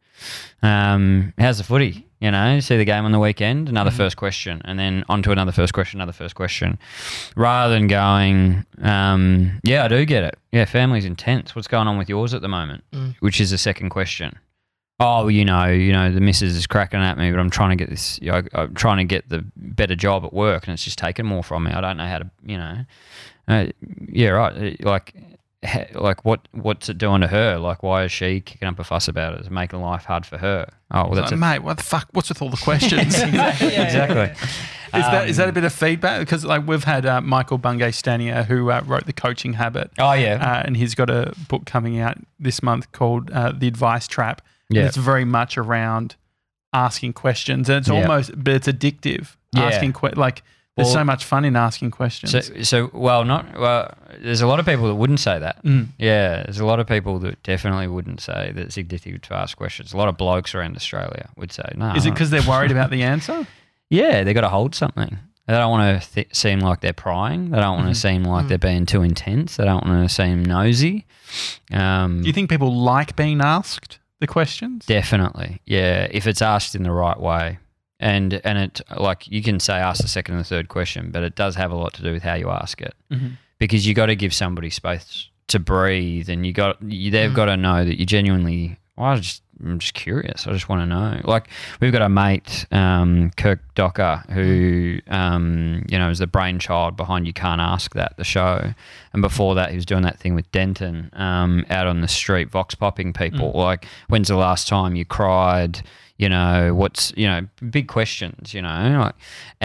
Um, how's the footy? You know, see the game on the weekend? Another mm-hmm. first question, and then on to another first question, another first question. Rather than going, um, yeah, I do get it. Yeah, family's intense. What's going on with yours at the moment? Mm. Which is the second question. Oh, well, you know, you know, the missus is cracking at me, but I'm trying to get this. You know, I'm trying to get the better job at work, and it's just taking more from me. I don't know how to, you know. Uh, yeah, right. Like. Like what? What's it doing to her? Like, why is she kicking up a fuss about it? It's making life hard for her. Oh, well, that's like, a- mate. What the fuck? What's with all the questions? exactly. yeah, exactly. Yeah, yeah. Is um, that is that a bit of feedback? Because like we've had uh, Michael Bungay Stanier, who uh, wrote The Coaching Habit. Oh yeah, uh, and he's got a book coming out this month called uh, The Advice Trap. Yeah, and it's very much around asking questions, and it's yeah. almost, but it's addictive. Yeah. Asking que- like. There's well, so much fun in asking questions. So, so well, not well. There's a lot of people that wouldn't say that. Mm. Yeah, there's a lot of people that definitely wouldn't say that it's addictive to ask questions. A lot of blokes around Australia would say no. Is it because they're worried about the answer? Yeah, they got to hold something. They don't want to th- seem like they're prying. They don't want to mm-hmm. seem like mm. they're being too intense. They don't want to seem nosy. Um, Do you think people like being asked the questions? Definitely, yeah. If it's asked in the right way. And and it like you can say ask the second and the third question, but it does have a lot to do with how you ask it, mm-hmm. because you got to give somebody space to breathe, and you got you, they've mm. got to know that you genuinely. Well, I just I'm just curious. I just want to know. Like we've got a mate, um, Kirk Docker, who um, you know is the brainchild behind You Can't Ask That, the show, and before that he was doing that thing with Denton um, out on the street, vox popping people. Mm. Like when's the last time you cried? You know, what's, you know, big questions, you know. Like,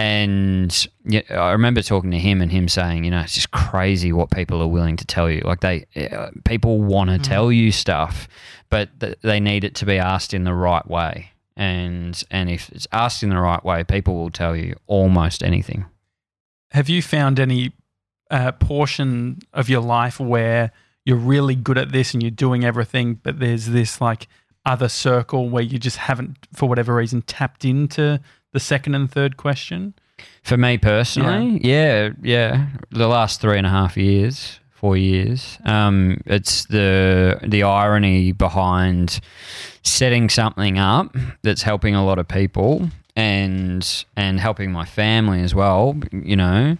and yeah, I remember talking to him and him saying, you know, it's just crazy what people are willing to tell you. Like they, uh, people want to mm. tell you stuff, but th- they need it to be asked in the right way. And and if it's asked in the right way, people will tell you almost anything. Have you found any uh, portion of your life where you're really good at this and you're doing everything, but there's this like other circle where you just haven't, for whatever reason, tapped into the second and third question? For me personally, yeah, yeah, yeah. The last three and a half years, four years, um, it's the the irony behind setting something up that's helping a lot of people and and helping my family as well, you know,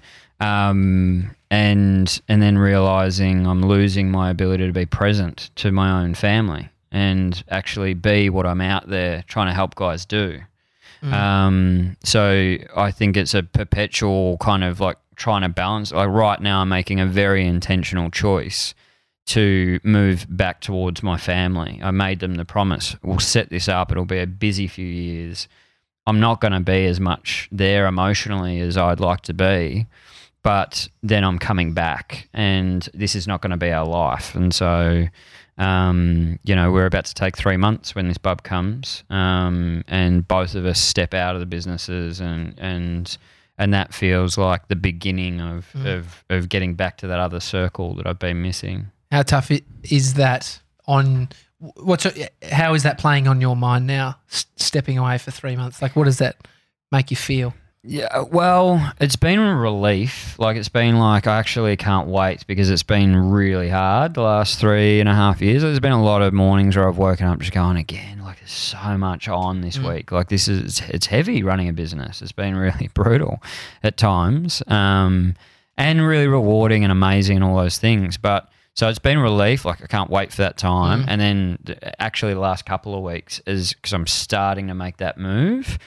um, and and then realizing I'm losing my ability to be present to my own family and actually be what I'm out there trying to help guys do. Mm. Um, so I think it's a perpetual kind of like trying to balance. Like right now I'm making a very intentional choice to move back towards my family. I made them the promise, we'll set this up, it'll be a busy few years. I'm not going to be as much there emotionally as I'd like to be, but then I'm coming back and this is not going to be our life. And so Um, you know, we're about to take three months when this bub comes, um, and both of us step out of the businesses, and and and that feels like the beginning of, mm. of of getting back to that other circle that I've been missing. How tough it, is that on? What's how is that playing on your mind now? S- stepping away for three months, like what does that make you feel? Yeah, well, it's been a relief. Like it's been like I actually can't wait because it's been really hard the last three and a half years. There's been a lot of mornings where I've woken up just going again, like there's so much on this mm. week. Like this is, it's heavy running a business. It's been really brutal at times, um, and really rewarding and amazing and all those things. But so it's been a relief. Like I can't wait for that time. Mm. And then actually the last couple of weeks is because I'm starting to make that move.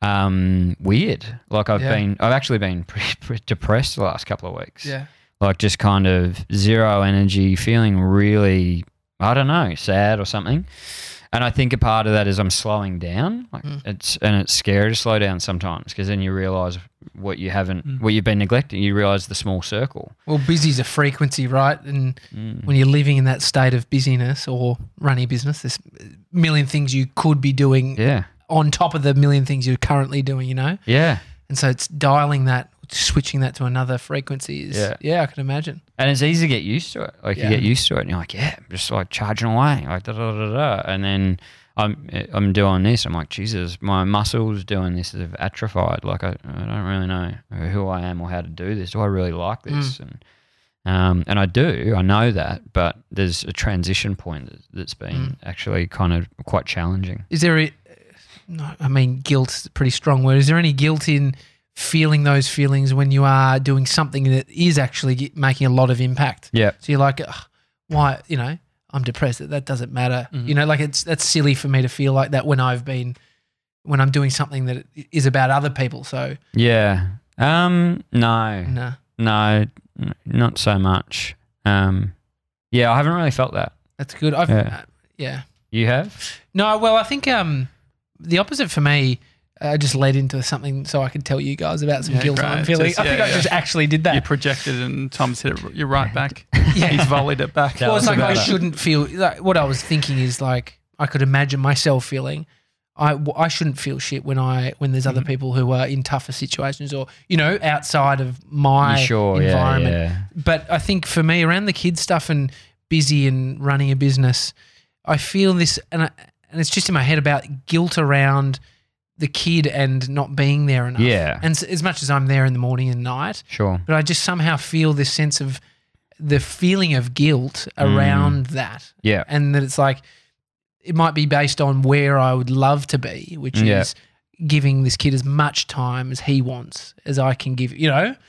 Um, weird. Like I've yeah. been, I've actually been pretty, pretty depressed the last couple of weeks. Yeah. Like just kind of zero energy, feeling really, I don't know, sad or something. And I think a part of that is I'm slowing down. Like mm. it's and it's scary to slow down sometimes because then you realise what you haven't, mm. what you've been neglecting. You realise the small circle. Well, busy is a frequency, right? And mm. when you're living in that state of busyness or running a business, there's a million things you could be doing. Yeah. On top of the million things you're currently doing, you know? Yeah. And so it's dialing that, switching that to another frequency is, yeah, yeah I can imagine. And it's easy to get used to it. Like yeah. you get used to it and you're like, yeah, I'm just like charging away, like da da da da. And then I'm I'm doing this. I'm like, Jesus, my muscles doing this have atrophied. Like I, I don't really know who I am or how to do this. Do I really like this? Mm. And um, and I do. I know that, but there's a transition point that, that's been mm. actually kind of quite challenging. Is there a No, I mean, guilt's a pretty strong word. Is there any guilt in feeling those feelings when you are doing something that is actually making a lot of impact? Yeah. So you're like, why, you know, I'm depressed. That doesn't matter. Mm-hmm. You know, like it's that's silly for me to feel like that when I've been, when I'm doing something that is about other people. So yeah. Um. No. No. No. Not so much. Um. Yeah, I haven't really felt that. That's good. I've, yeah. Uh, yeah. You have? No. Well, I think um. the opposite for me, I uh, just led into something so I could tell you guys about some yeah, guilt I'm feeling. Just, I yeah, think yeah. I just actually did that. You projected and Tom's hit it, you're right back. yeah. He's volleyed it back. Well, it's like I that. shouldn't feel, like, what I was thinking is like, I could imagine myself feeling, I, I shouldn't feel shit when I when there's other mm. people who are in tougher situations or, you know, outside of my sure, environment. Yeah, yeah. But I think for me, around the kids stuff and busy and running a business, I feel this, and I, and it's just in my head about guilt around the kid and not being there enough. Yeah. And as much as I'm there in the morning and night. Sure. But I just somehow feel this sense of the feeling of guilt around mm. that. Yeah. And that it's like, it might be based on where I would love to be, which yeah. is giving this kid as much time as he wants, as I can give, you know,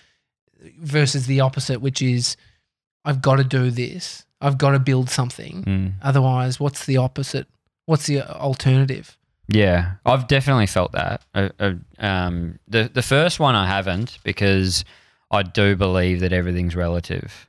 versus the opposite, which is I've got to do this. I've got to build something. Mm. Otherwise, what's the opposite? What's the alternative? Yeah, I've definitely felt that. Uh, uh, um, the the first one I haven't because I do believe that everything's relative.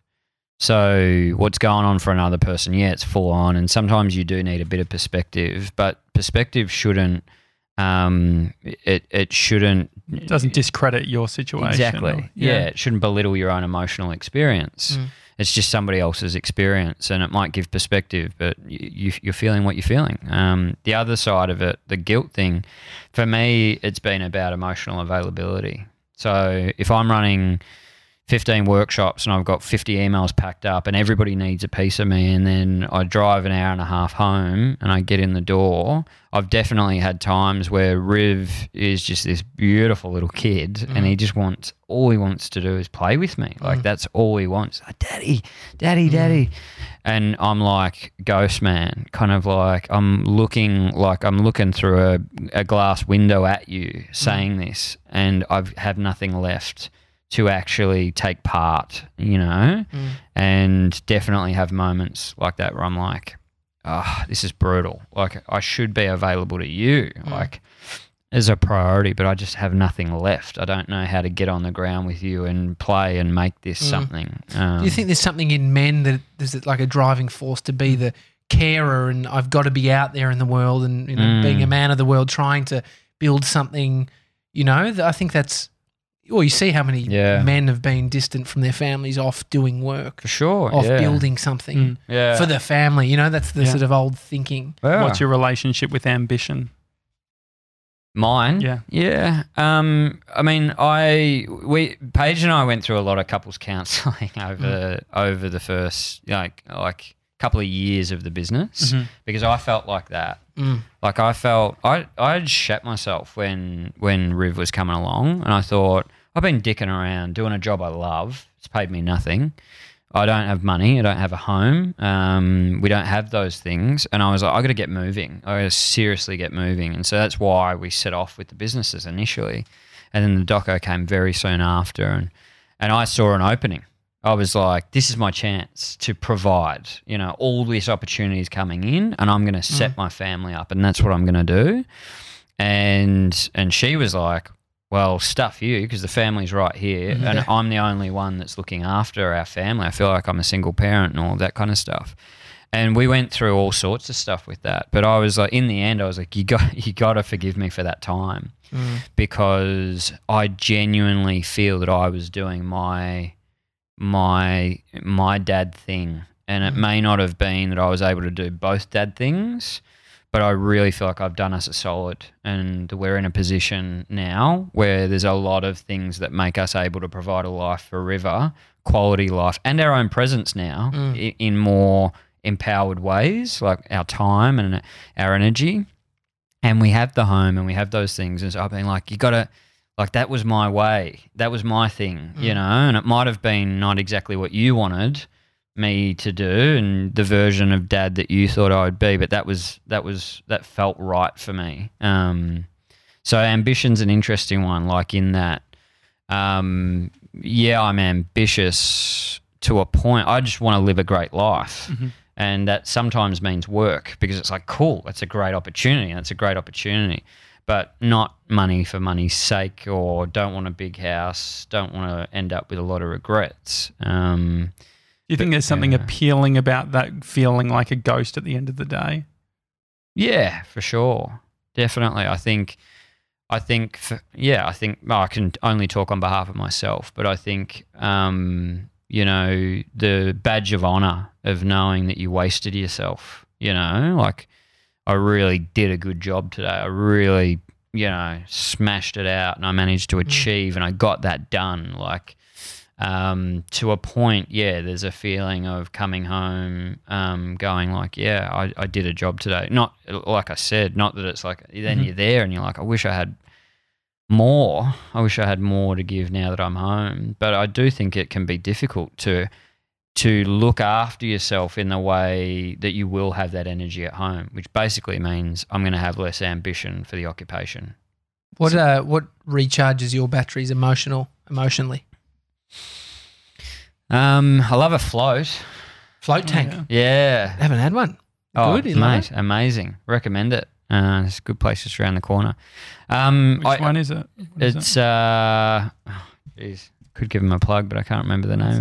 So what's going on for another person, yeah, it's full on, and sometimes you do need a bit of perspective, but perspective shouldn't um, it it shouldn't It doesn't discredit your situation. exactly. or- yeah. it shouldn't belittle your own emotional experience. Mm. It's just somebody else's experience, and it might give perspective, but you, you're feeling what you're feeling. Um, the other side of it, the guilt thing, for me, it's been about emotional availability. So if I'm running fifteen workshops and I've got fifty emails packed up and everybody needs a piece of me, and then I drive an hour and a half home and I get in the door, I've definitely had times where Riv is just this beautiful little kid mm. and he just wants, all he wants to do is play with me. Like mm. that's all he wants. Like, daddy, daddy, mm. daddy. And I'm like ghost man, kind of like I'm looking like I'm looking through a, a glass window at you saying mm. this, and I have nothing left to actually take part, you know, mm. and definitely have moments like that where I'm like, oh, this is brutal. Like I should be available to you, mm. like as a priority, but I just have nothing left. I don't know how to get on the ground with you and play and make this mm. something. Um, Do you think there's something in men that there's like a driving force to be the carer, and I've got to be out there in the world and, you know, mm. being a man of the world, trying to build something, you know, I think that's, well, you see how many yeah. men have been distant from their families off doing work. For sure. Off yeah. building something mm. yeah. for the family. You know, that's the yeah. sort of old thinking. Yeah. What's your relationship with ambition? Mine? Yeah. Yeah. Um, I mean, I we Paige and I went through a lot of couples counselling over mm. over the first like like couple of years of the business mm-hmm. because I felt like that. Mm. Like I felt I I'd shat myself when when Riv was coming along, and I thought, I've been dicking around doing a job I love. It's paid me nothing. I don't have money. I don't have a home. Um, we don't have those things. And I was like, I got to get moving. I got to seriously get moving. And so that's why we set off with the businesses initially. And then the doco came very soon after. And, and I saw an opening. I was like, this is my chance to provide, you know, all these opportunities coming in, and I'm going to set mm. my family up, and that's what I'm going to do. And and she was like, well, stuff you, because the family's right here, yeah. and I'm the only one that's looking after our family. I feel like I'm a single parent and all that kind of stuff. And we went through all sorts of stuff with that. But I was like, in the end, I was like, you got you got to forgive me for that time mm. because I genuinely feel that I was doing my my my dad thing, and it mm. may not have been that I was able to do both dad things, but I really feel like I've done us a solid, and we're in a position now where there's a lot of things that make us able to provide a life for River, quality life, and our own presence now mm. in, in more empowered ways, like our time and our energy. And we have the home and we have those things, and so I've been like, you got to, like that was my way, that was my thing, mm. you know, and it might have been not exactly what you wanted me to do and the version of dad that you thought I would be, but that was that was that felt right for me. Um, so ambition's an interesting one, like in that, um, yeah, I'm ambitious to a point. I just want to live a great life. Mm-hmm. And that sometimes means work, because it's like, cool, that's a great opportunity, and it's a great opportunity. But not money for money's sake, or don't want a big house, don't want to end up with a lot of regrets. Um, Do you think but, there's something yeah. appealing about that feeling like a ghost at the end of the day? Yeah, for sure. Definitely. I think, I think, for, yeah, I think well, I can only talk on behalf of myself, but I think, um, you know, the badge of honor of knowing that you wasted yourself, you know, like I really did a good job today. I really, you know, smashed it out, and I managed to achieve mm. and I got that done. Like, um, to a point, yeah, there's a feeling of coming home, um, going like, yeah, I, I did a job today. Not, like I said, not that it's like, then mm-hmm. you're there and you're like, I wish I had more. I wish I had more to give now that I'm home. But I do think it can be difficult to to look after yourself in the way that you will have that energy at home, which basically means I'm going to have less ambition for the occupation. What uh, what recharges your batteries emotional emotionally? Um, I love a float. Float tank. Oh, yeah. I haven't had one. Oh, Good, you mate, amazing. Recommend it. Uh, it's a good place just around the corner. Um, Which I, one is it? What it's, is it? uh, oh, geez, could give them a plug, but I can't remember the name of it. Yeah.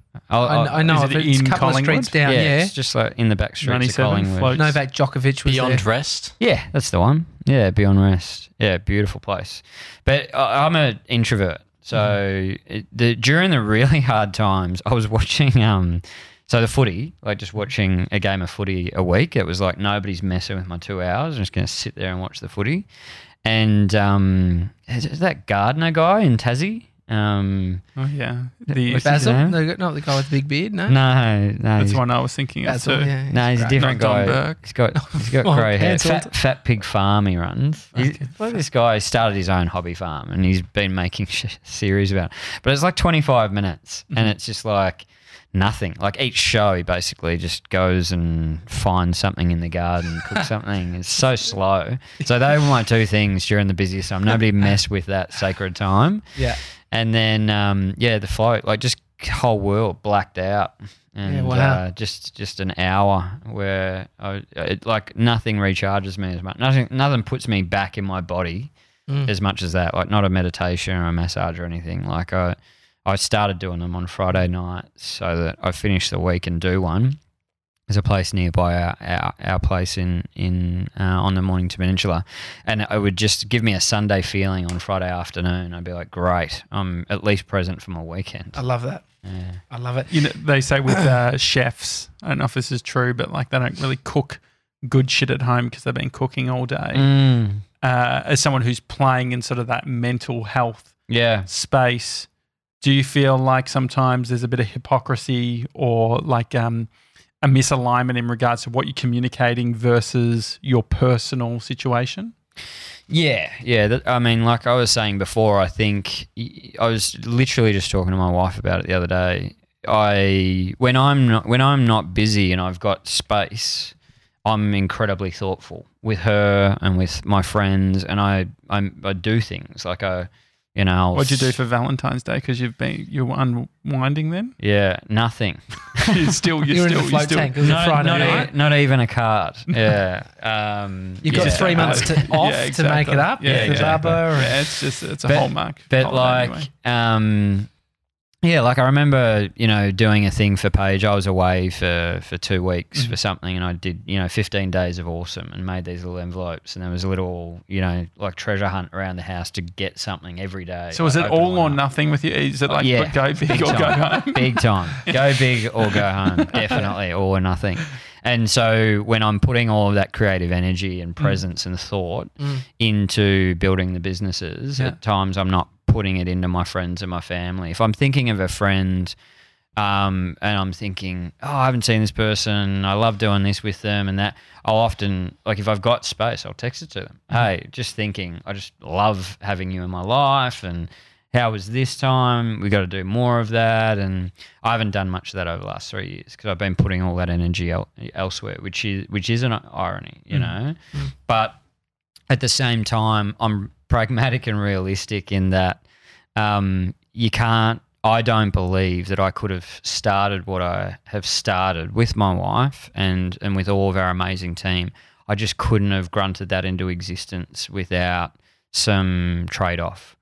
I'll, I, I'll, I know is of it it. It's a in couple of Collingwood? streets down. yeah, Yeah, it's just like in the back streets of ninety-seven Collingwood. floats. Novak Djokovic was Beyond there. Rest. Yeah, that's the one. Yeah, Beyond Rest. Yeah, beautiful place. But I- I'm an introvert, so Mm-hmm. it, the during the really hard times, I was watching um, so the footy, like just watching a game of footy a week. It was like nobody's messing with my two hours. I'm just going to sit there and watch the footy. And um, is is that Gardner guy in Tassie? Um, Oh yeah, the What's his Basil, name? no, not the guy with the big beard. No, no, no, that's he's, the one I was thinking of Basil. too. Yeah, no, he's a great. different Not Don guy. Burke. He's got he's got Oh, grey hair. cancelled. Fat, Fat Pig Farm he runs. He's, Okay. well, this guy started his own hobby farm and he's been making sh- series about it. But it's like twenty-five minutes and it's just like nothing. Like each show he basically just goes and finds something in the garden, cooks something. It's so slow. So they were my two things during the busiest time. Nobody messed with that sacred time. Yeah. And then, um, yeah, the float, like just whole world blacked out. And Yeah, wow. uh, just just an hour where I, it, like nothing recharges me as much. Nothing nothing puts me back in my body Mm. as much as that. Like not a meditation or a massage or anything. Like I I started doing them on Friday night so that I finish the week and do one. There's a place nearby our, our, our place in in uh, on the Mornington Peninsula, and it would just give me a Sunday feeling on Friday afternoon. I'd be like, great, I'm at least present for my weekend. I love that. Yeah. I love it. You know, they say with uh, chefs, I don't know if this is true, but like they don't really cook good shit at home because they've been cooking all day. Mm. Uh, as someone who's playing in sort of that mental health Yeah. space, do you feel like sometimes there's a bit of hypocrisy or like um, a misalignment in regards to what you're communicating versus your personal situation? Yeah, yeah. That, I mean, like I was saying before, I think I was literally just talking to my wife about it the other day. I when I'm not when I'm not busy and I've got space, I'm incredibly thoughtful with her and with my friends, and I I, I do things like I, you know. I'll What'd you do s- for Valentine's Day? Because you've been you were unwinding then. Yeah, nothing. You're still you're You're in still the float you're still, tank. It was a Not, Friday not, night. e- not even a card. Yeah. Um, You got yeah. three months to, Yeah, off to exactly. make it up. Yeah, with the exactly. barber and- Yeah, it's just it's a But- hallmark. But holiday like, anyway. um, yeah, like I remember, you know, doing a thing for Paige. I was away for, for two weeks Mm-hmm. for something, and I did, you know, fifteen days of awesome, and made these little envelopes, and there was a little, you know, like treasure hunt around the house to get something every day. So is like, it open all one or up. nothing with you? Is it like Yeah, go big, big or go time. home? Big time. Go big or go home. Definitely, all or nothing. And so when I'm putting all of that creative energy and presence and thought Mm. into building the businesses, Yeah. at times I'm not putting it into my friends and my family. If I'm thinking of a friend um, and I'm thinking, oh, I haven't seen this person, I love doing this with them and that, I'll often, like if I've got space, I'll text it to them. Hey, just thinking, I just love having you in my life, and how was this time? We got to do more of that. And I haven't done much of that over the last three years because I've been putting all that energy el- elsewhere, which is which is an irony, you know. But at the same time, I'm pragmatic and realistic in that um, you can't. I don't believe that I could have started what I have started with my wife and and with all of our amazing team. I just couldn't have grunted that into existence without some trade off.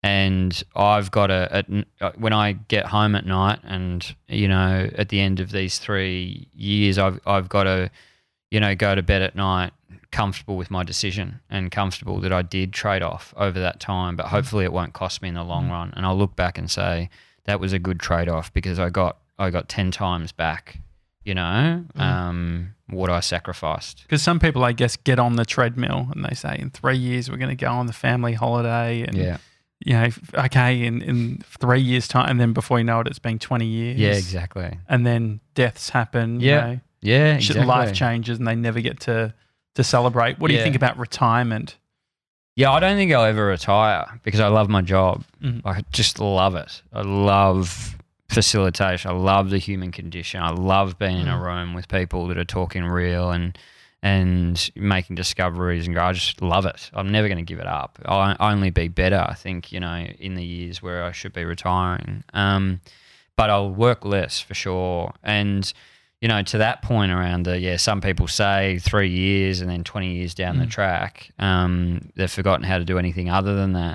And I've got a, a when I get home at night, and you know, at the end of these three years, I've I've got to, you know, go to bed at night comfortable with my decision and comfortable that I did trade off over that time. But hopefully, it won't cost me in the long run. And I'll look back and say that was a good trade off because I got I got ten times back, you know, um, what I sacrificed. Because some people, I guess, get on the treadmill and they say, in three years we're going to go on the family holiday, and Yeah, you know, if- okay, in in three years' time, and then before you know it, it's been twenty years. yeah, exactly. And then deaths happen. Yeah, you know, Yeah, shit, exactly. life changes, and they never get to to celebrate. What do you Yeah. think about retirement? Yeah, I don't think I'll ever retire because I love my job. Mhm. I just love it. I love facilitation. I love the human condition. I love being in a Mm. room with people that are talking real and and making discoveries, and I just love it. I'm never going to give it up. I'll only be better, I think, you know, in the years where I should be retiring. Um, but I'll work less for sure. And you know, to that point around the, yeah, some people say three years and then twenty years down the track, um, they've forgotten how to do anything other than that.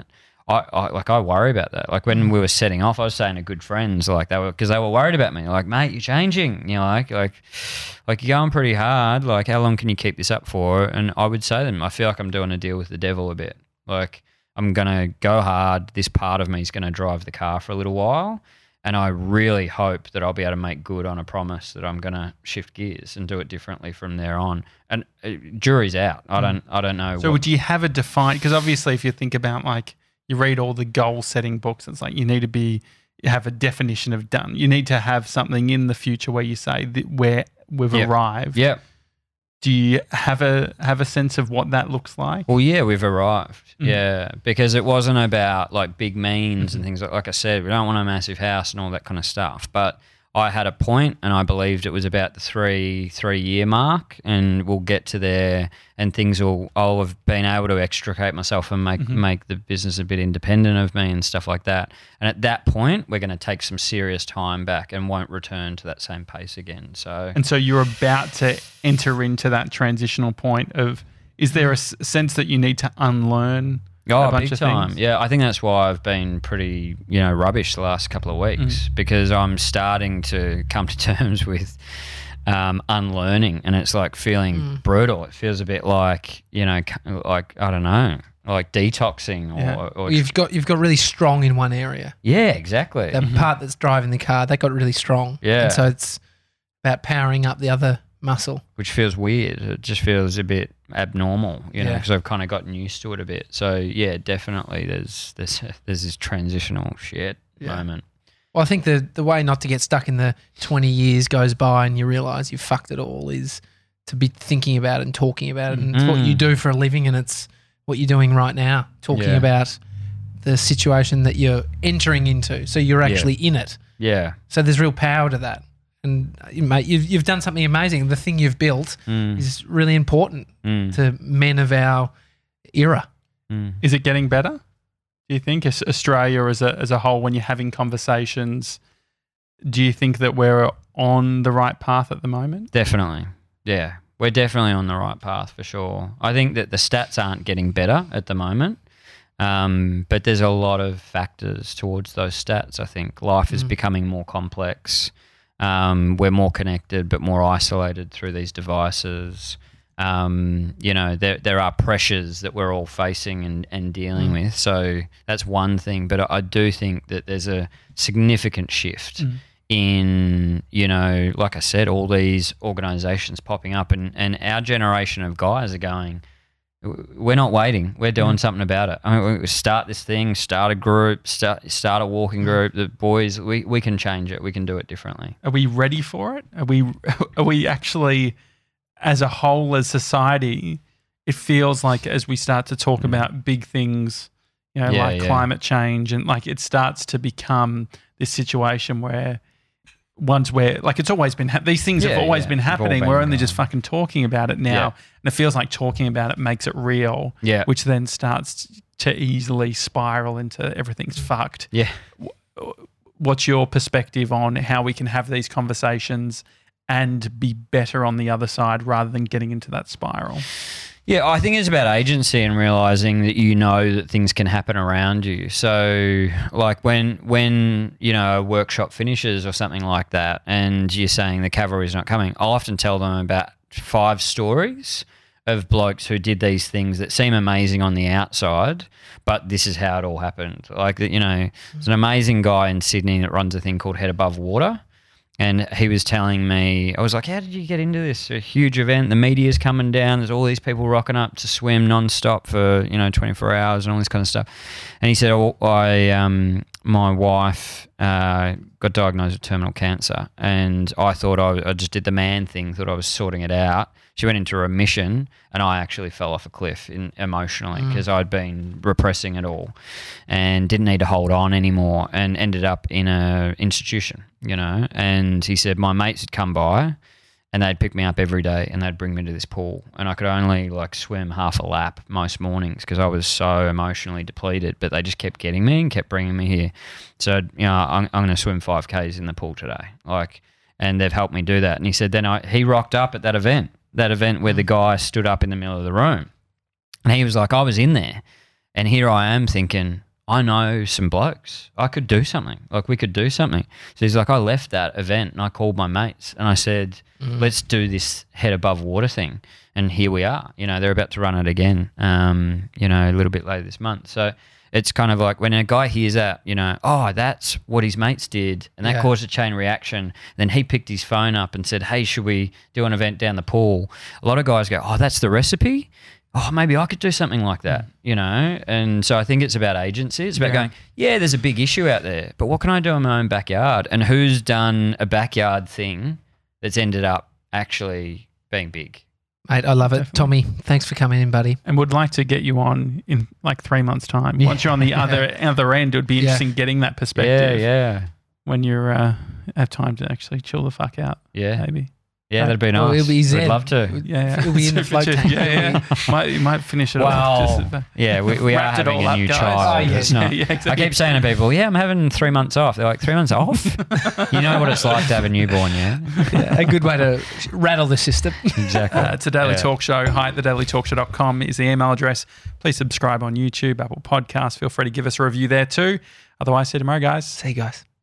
I, I like I worry about that. Like when we were setting off, I was saying to good friends, like they were because they were worried about me. Like, mate, you're changing. You know, like like like you're going pretty hard. Like, how long can you keep this up for? And I would say to them, I feel like I'm doing a deal with the devil a bit. Like I'm gonna go hard. This part of me is gonna drive the car for a little while, and I really hope that I'll be able to make good on a promise that I'm gonna shift gears and do it differently from there on. And uh, jury's out. I don't I don't know. So what, would you have a defined? Because obviously, if you think about like you read all the goal setting books, it's like you need to be you have a definition of done. You need to have something in the future where you say that where we've Yep. arrived. yeah. Do you have a have a sense of what that looks like? Well, yeah, we've arrived. Mm. Yeah, because it wasn't about like big means and things like. Like I said, we don't want a massive house and all that kind of stuff. But I had a point, and I believed it was about the three three year mark, and we'll get to there, and things will. I'll have been able to extricate myself and make Mhm. make the business a bit independent of me and stuff like that. And at that point, we're going to take some serious time back and won't return to that same pace again. So And so you're about to enter into that transitional point of. Is there a s- sense that you need to unlearn Oh, a bunch big of time. things? Yeah, I think that's why I've been pretty, you know, rubbish the last couple of weeks because I'm starting to come to terms with um, unlearning, and it's like feeling brutal. It feels a bit like, you know, c- like I don't know, like detoxing or, Yeah. or You've got you've got really strong in one area. yeah, exactly. That part that's driving the car, that got really strong. Yeah. And so it's about powering up the other muscle. Which feels weird. It just feels a bit abnormal, you know, Yeah. because I've kind of gotten used to it a bit. So yeah, definitely, there's there's there's this transitional shit Yeah. moment. Well, I think the the way not to get stuck in the twenty years goes by and you realise you've fucked it all is to be thinking about it and talking about it. And it's what Mm. you do for a living, and it's what you're doing right now, talking Yeah. about the situation that you're entering into. So you're actually in it. Yeah. So there's real power to that. And uh, mate, you've, you've done something amazing. The thing you've built Mm. is really important Mm. to men of our era. Mm. Is it getting better? Do you think as Australia as a as a whole, when you're having conversations, do you think that we're on the right path at the moment? Definitely. Yeah. We're definitely on the right path for sure. I think that the stats aren't getting better at the moment, um, but there's a lot of factors towards those stats. I think life is Mm. becoming more complex. Um, we're more connected but more isolated through these devices. Um, you know, there there are pressures that we're all facing and, and dealing Mm. with. So that's one thing. But I, I do think that there's a significant shift Mm. in, you know, like I said, all these organisations popping up, and, and our generation of guys are going, we're not waiting. We're doing Mm. something about it. I mean, we start this thing, start a group, start start a walking group. The boys, we, we can change it. We can do it differently. Are we ready for it? Are we are we actually, as a whole, as society, it feels like as we start to talk Mm. about big things, you know, Yeah, like yeah. climate change, and like it starts to become this situation where ones where like it's always been ha- these things Yeah, have always yeah. been They've all happening. been We're only just going. fucking talking about it now, Yeah. and it feels like talking about it makes it real, Yeah. which then starts to easily spiral into everything's fucked. Yeah. What's your perspective on how we can have these conversations and be better on the other side rather than getting into that spiral? Yeah, I think it's about agency and realizing that you know that things can happen around you. So, like when when you know a workshop finishes or something like that, and you're saying the cavalry's not coming, I'll often tell them about five stories of blokes who did these things that seem amazing on the outside, but this is how it all happened. Like, you know, there's an amazing guy in Sydney that runs a thing called Head Above Water. And he was telling me, I was like, how did you get into this? A huge event, the media's coming down, there's all these people rocking up to swim non-stop for, you know, twenty-four hours and all this kind of stuff. And he said, oh, I, um, my wife uh, got diagnosed with terminal cancer, and I thought I, I just did the man thing, thought I was sorting it out. She went into remission, and I actually fell off a cliff in, emotionally because I'd been repressing it all and didn't need to hold on anymore, and ended up in a institution, you know. And he said my mates had come by and they'd pick me up every day and they'd bring me to this pool, and I could only like swim half a lap most mornings because I was so emotionally depleted, but they just kept getting me and kept bringing me here. So, you know, I'm, I'm going to swim five Ks in the pool today. Like, and they've helped me do that. And he said then I, he rocked up at that event. that event where the guy stood up in the middle of the room, and he was like, I was in there, and here I am thinking, I know some blokes. I could do something. Like, we could do something. So he's like, I left that event and I called my mates and I said, mm. let's do this head above water thing. And here we are. You know, they're about to run it again, um, you know, a little bit later this month. So it's kind of like when a guy hears that, you know, oh, that's what his mates did, and that yeah. caused a chain reaction. Then he picked his phone up and said, hey, should we do an event down the pool? A lot of guys go, oh, that's the recipe? Oh, maybe I could do something like that, you know? And so I think it's about agency. It's about yeah. going, yeah, there's a big issue out there, but what can I do in my own backyard? And who's done a backyard thing that's ended up actually being big? Mate, I love it. Definitely. Tommy, thanks for coming in, buddy. And would like to get you on in like three months' time. Yeah. Once you're on the other other end, it would be interesting yeah. getting that perspective. Yeah, yeah. When you're uh, have time to actually chill the fuck out. Yeah. Maybe. Yeah, that'd be nice. Well, it'll be zen. I'd love to. Yeah, yeah. It'll be in the float tank. Yeah, yeah. might, you might finish it wow. off. Just, uh, yeah, we, we are having a up, new guys. child. Oh, yeah. It's not, yeah, exactly. I keep saying to people, yeah, I'm having three months off. They're like, three months off? You know what it's like to have a newborn, yeah? yeah a good way to rattle the system. Exactly. Uh, it's a Daily yeah. Talk Show. Hi at the daily talk show dot com is the email address. Please subscribe on YouTube, Apple Podcasts. Feel free to give us a review there too. Otherwise, see you tomorrow, guys. See you guys.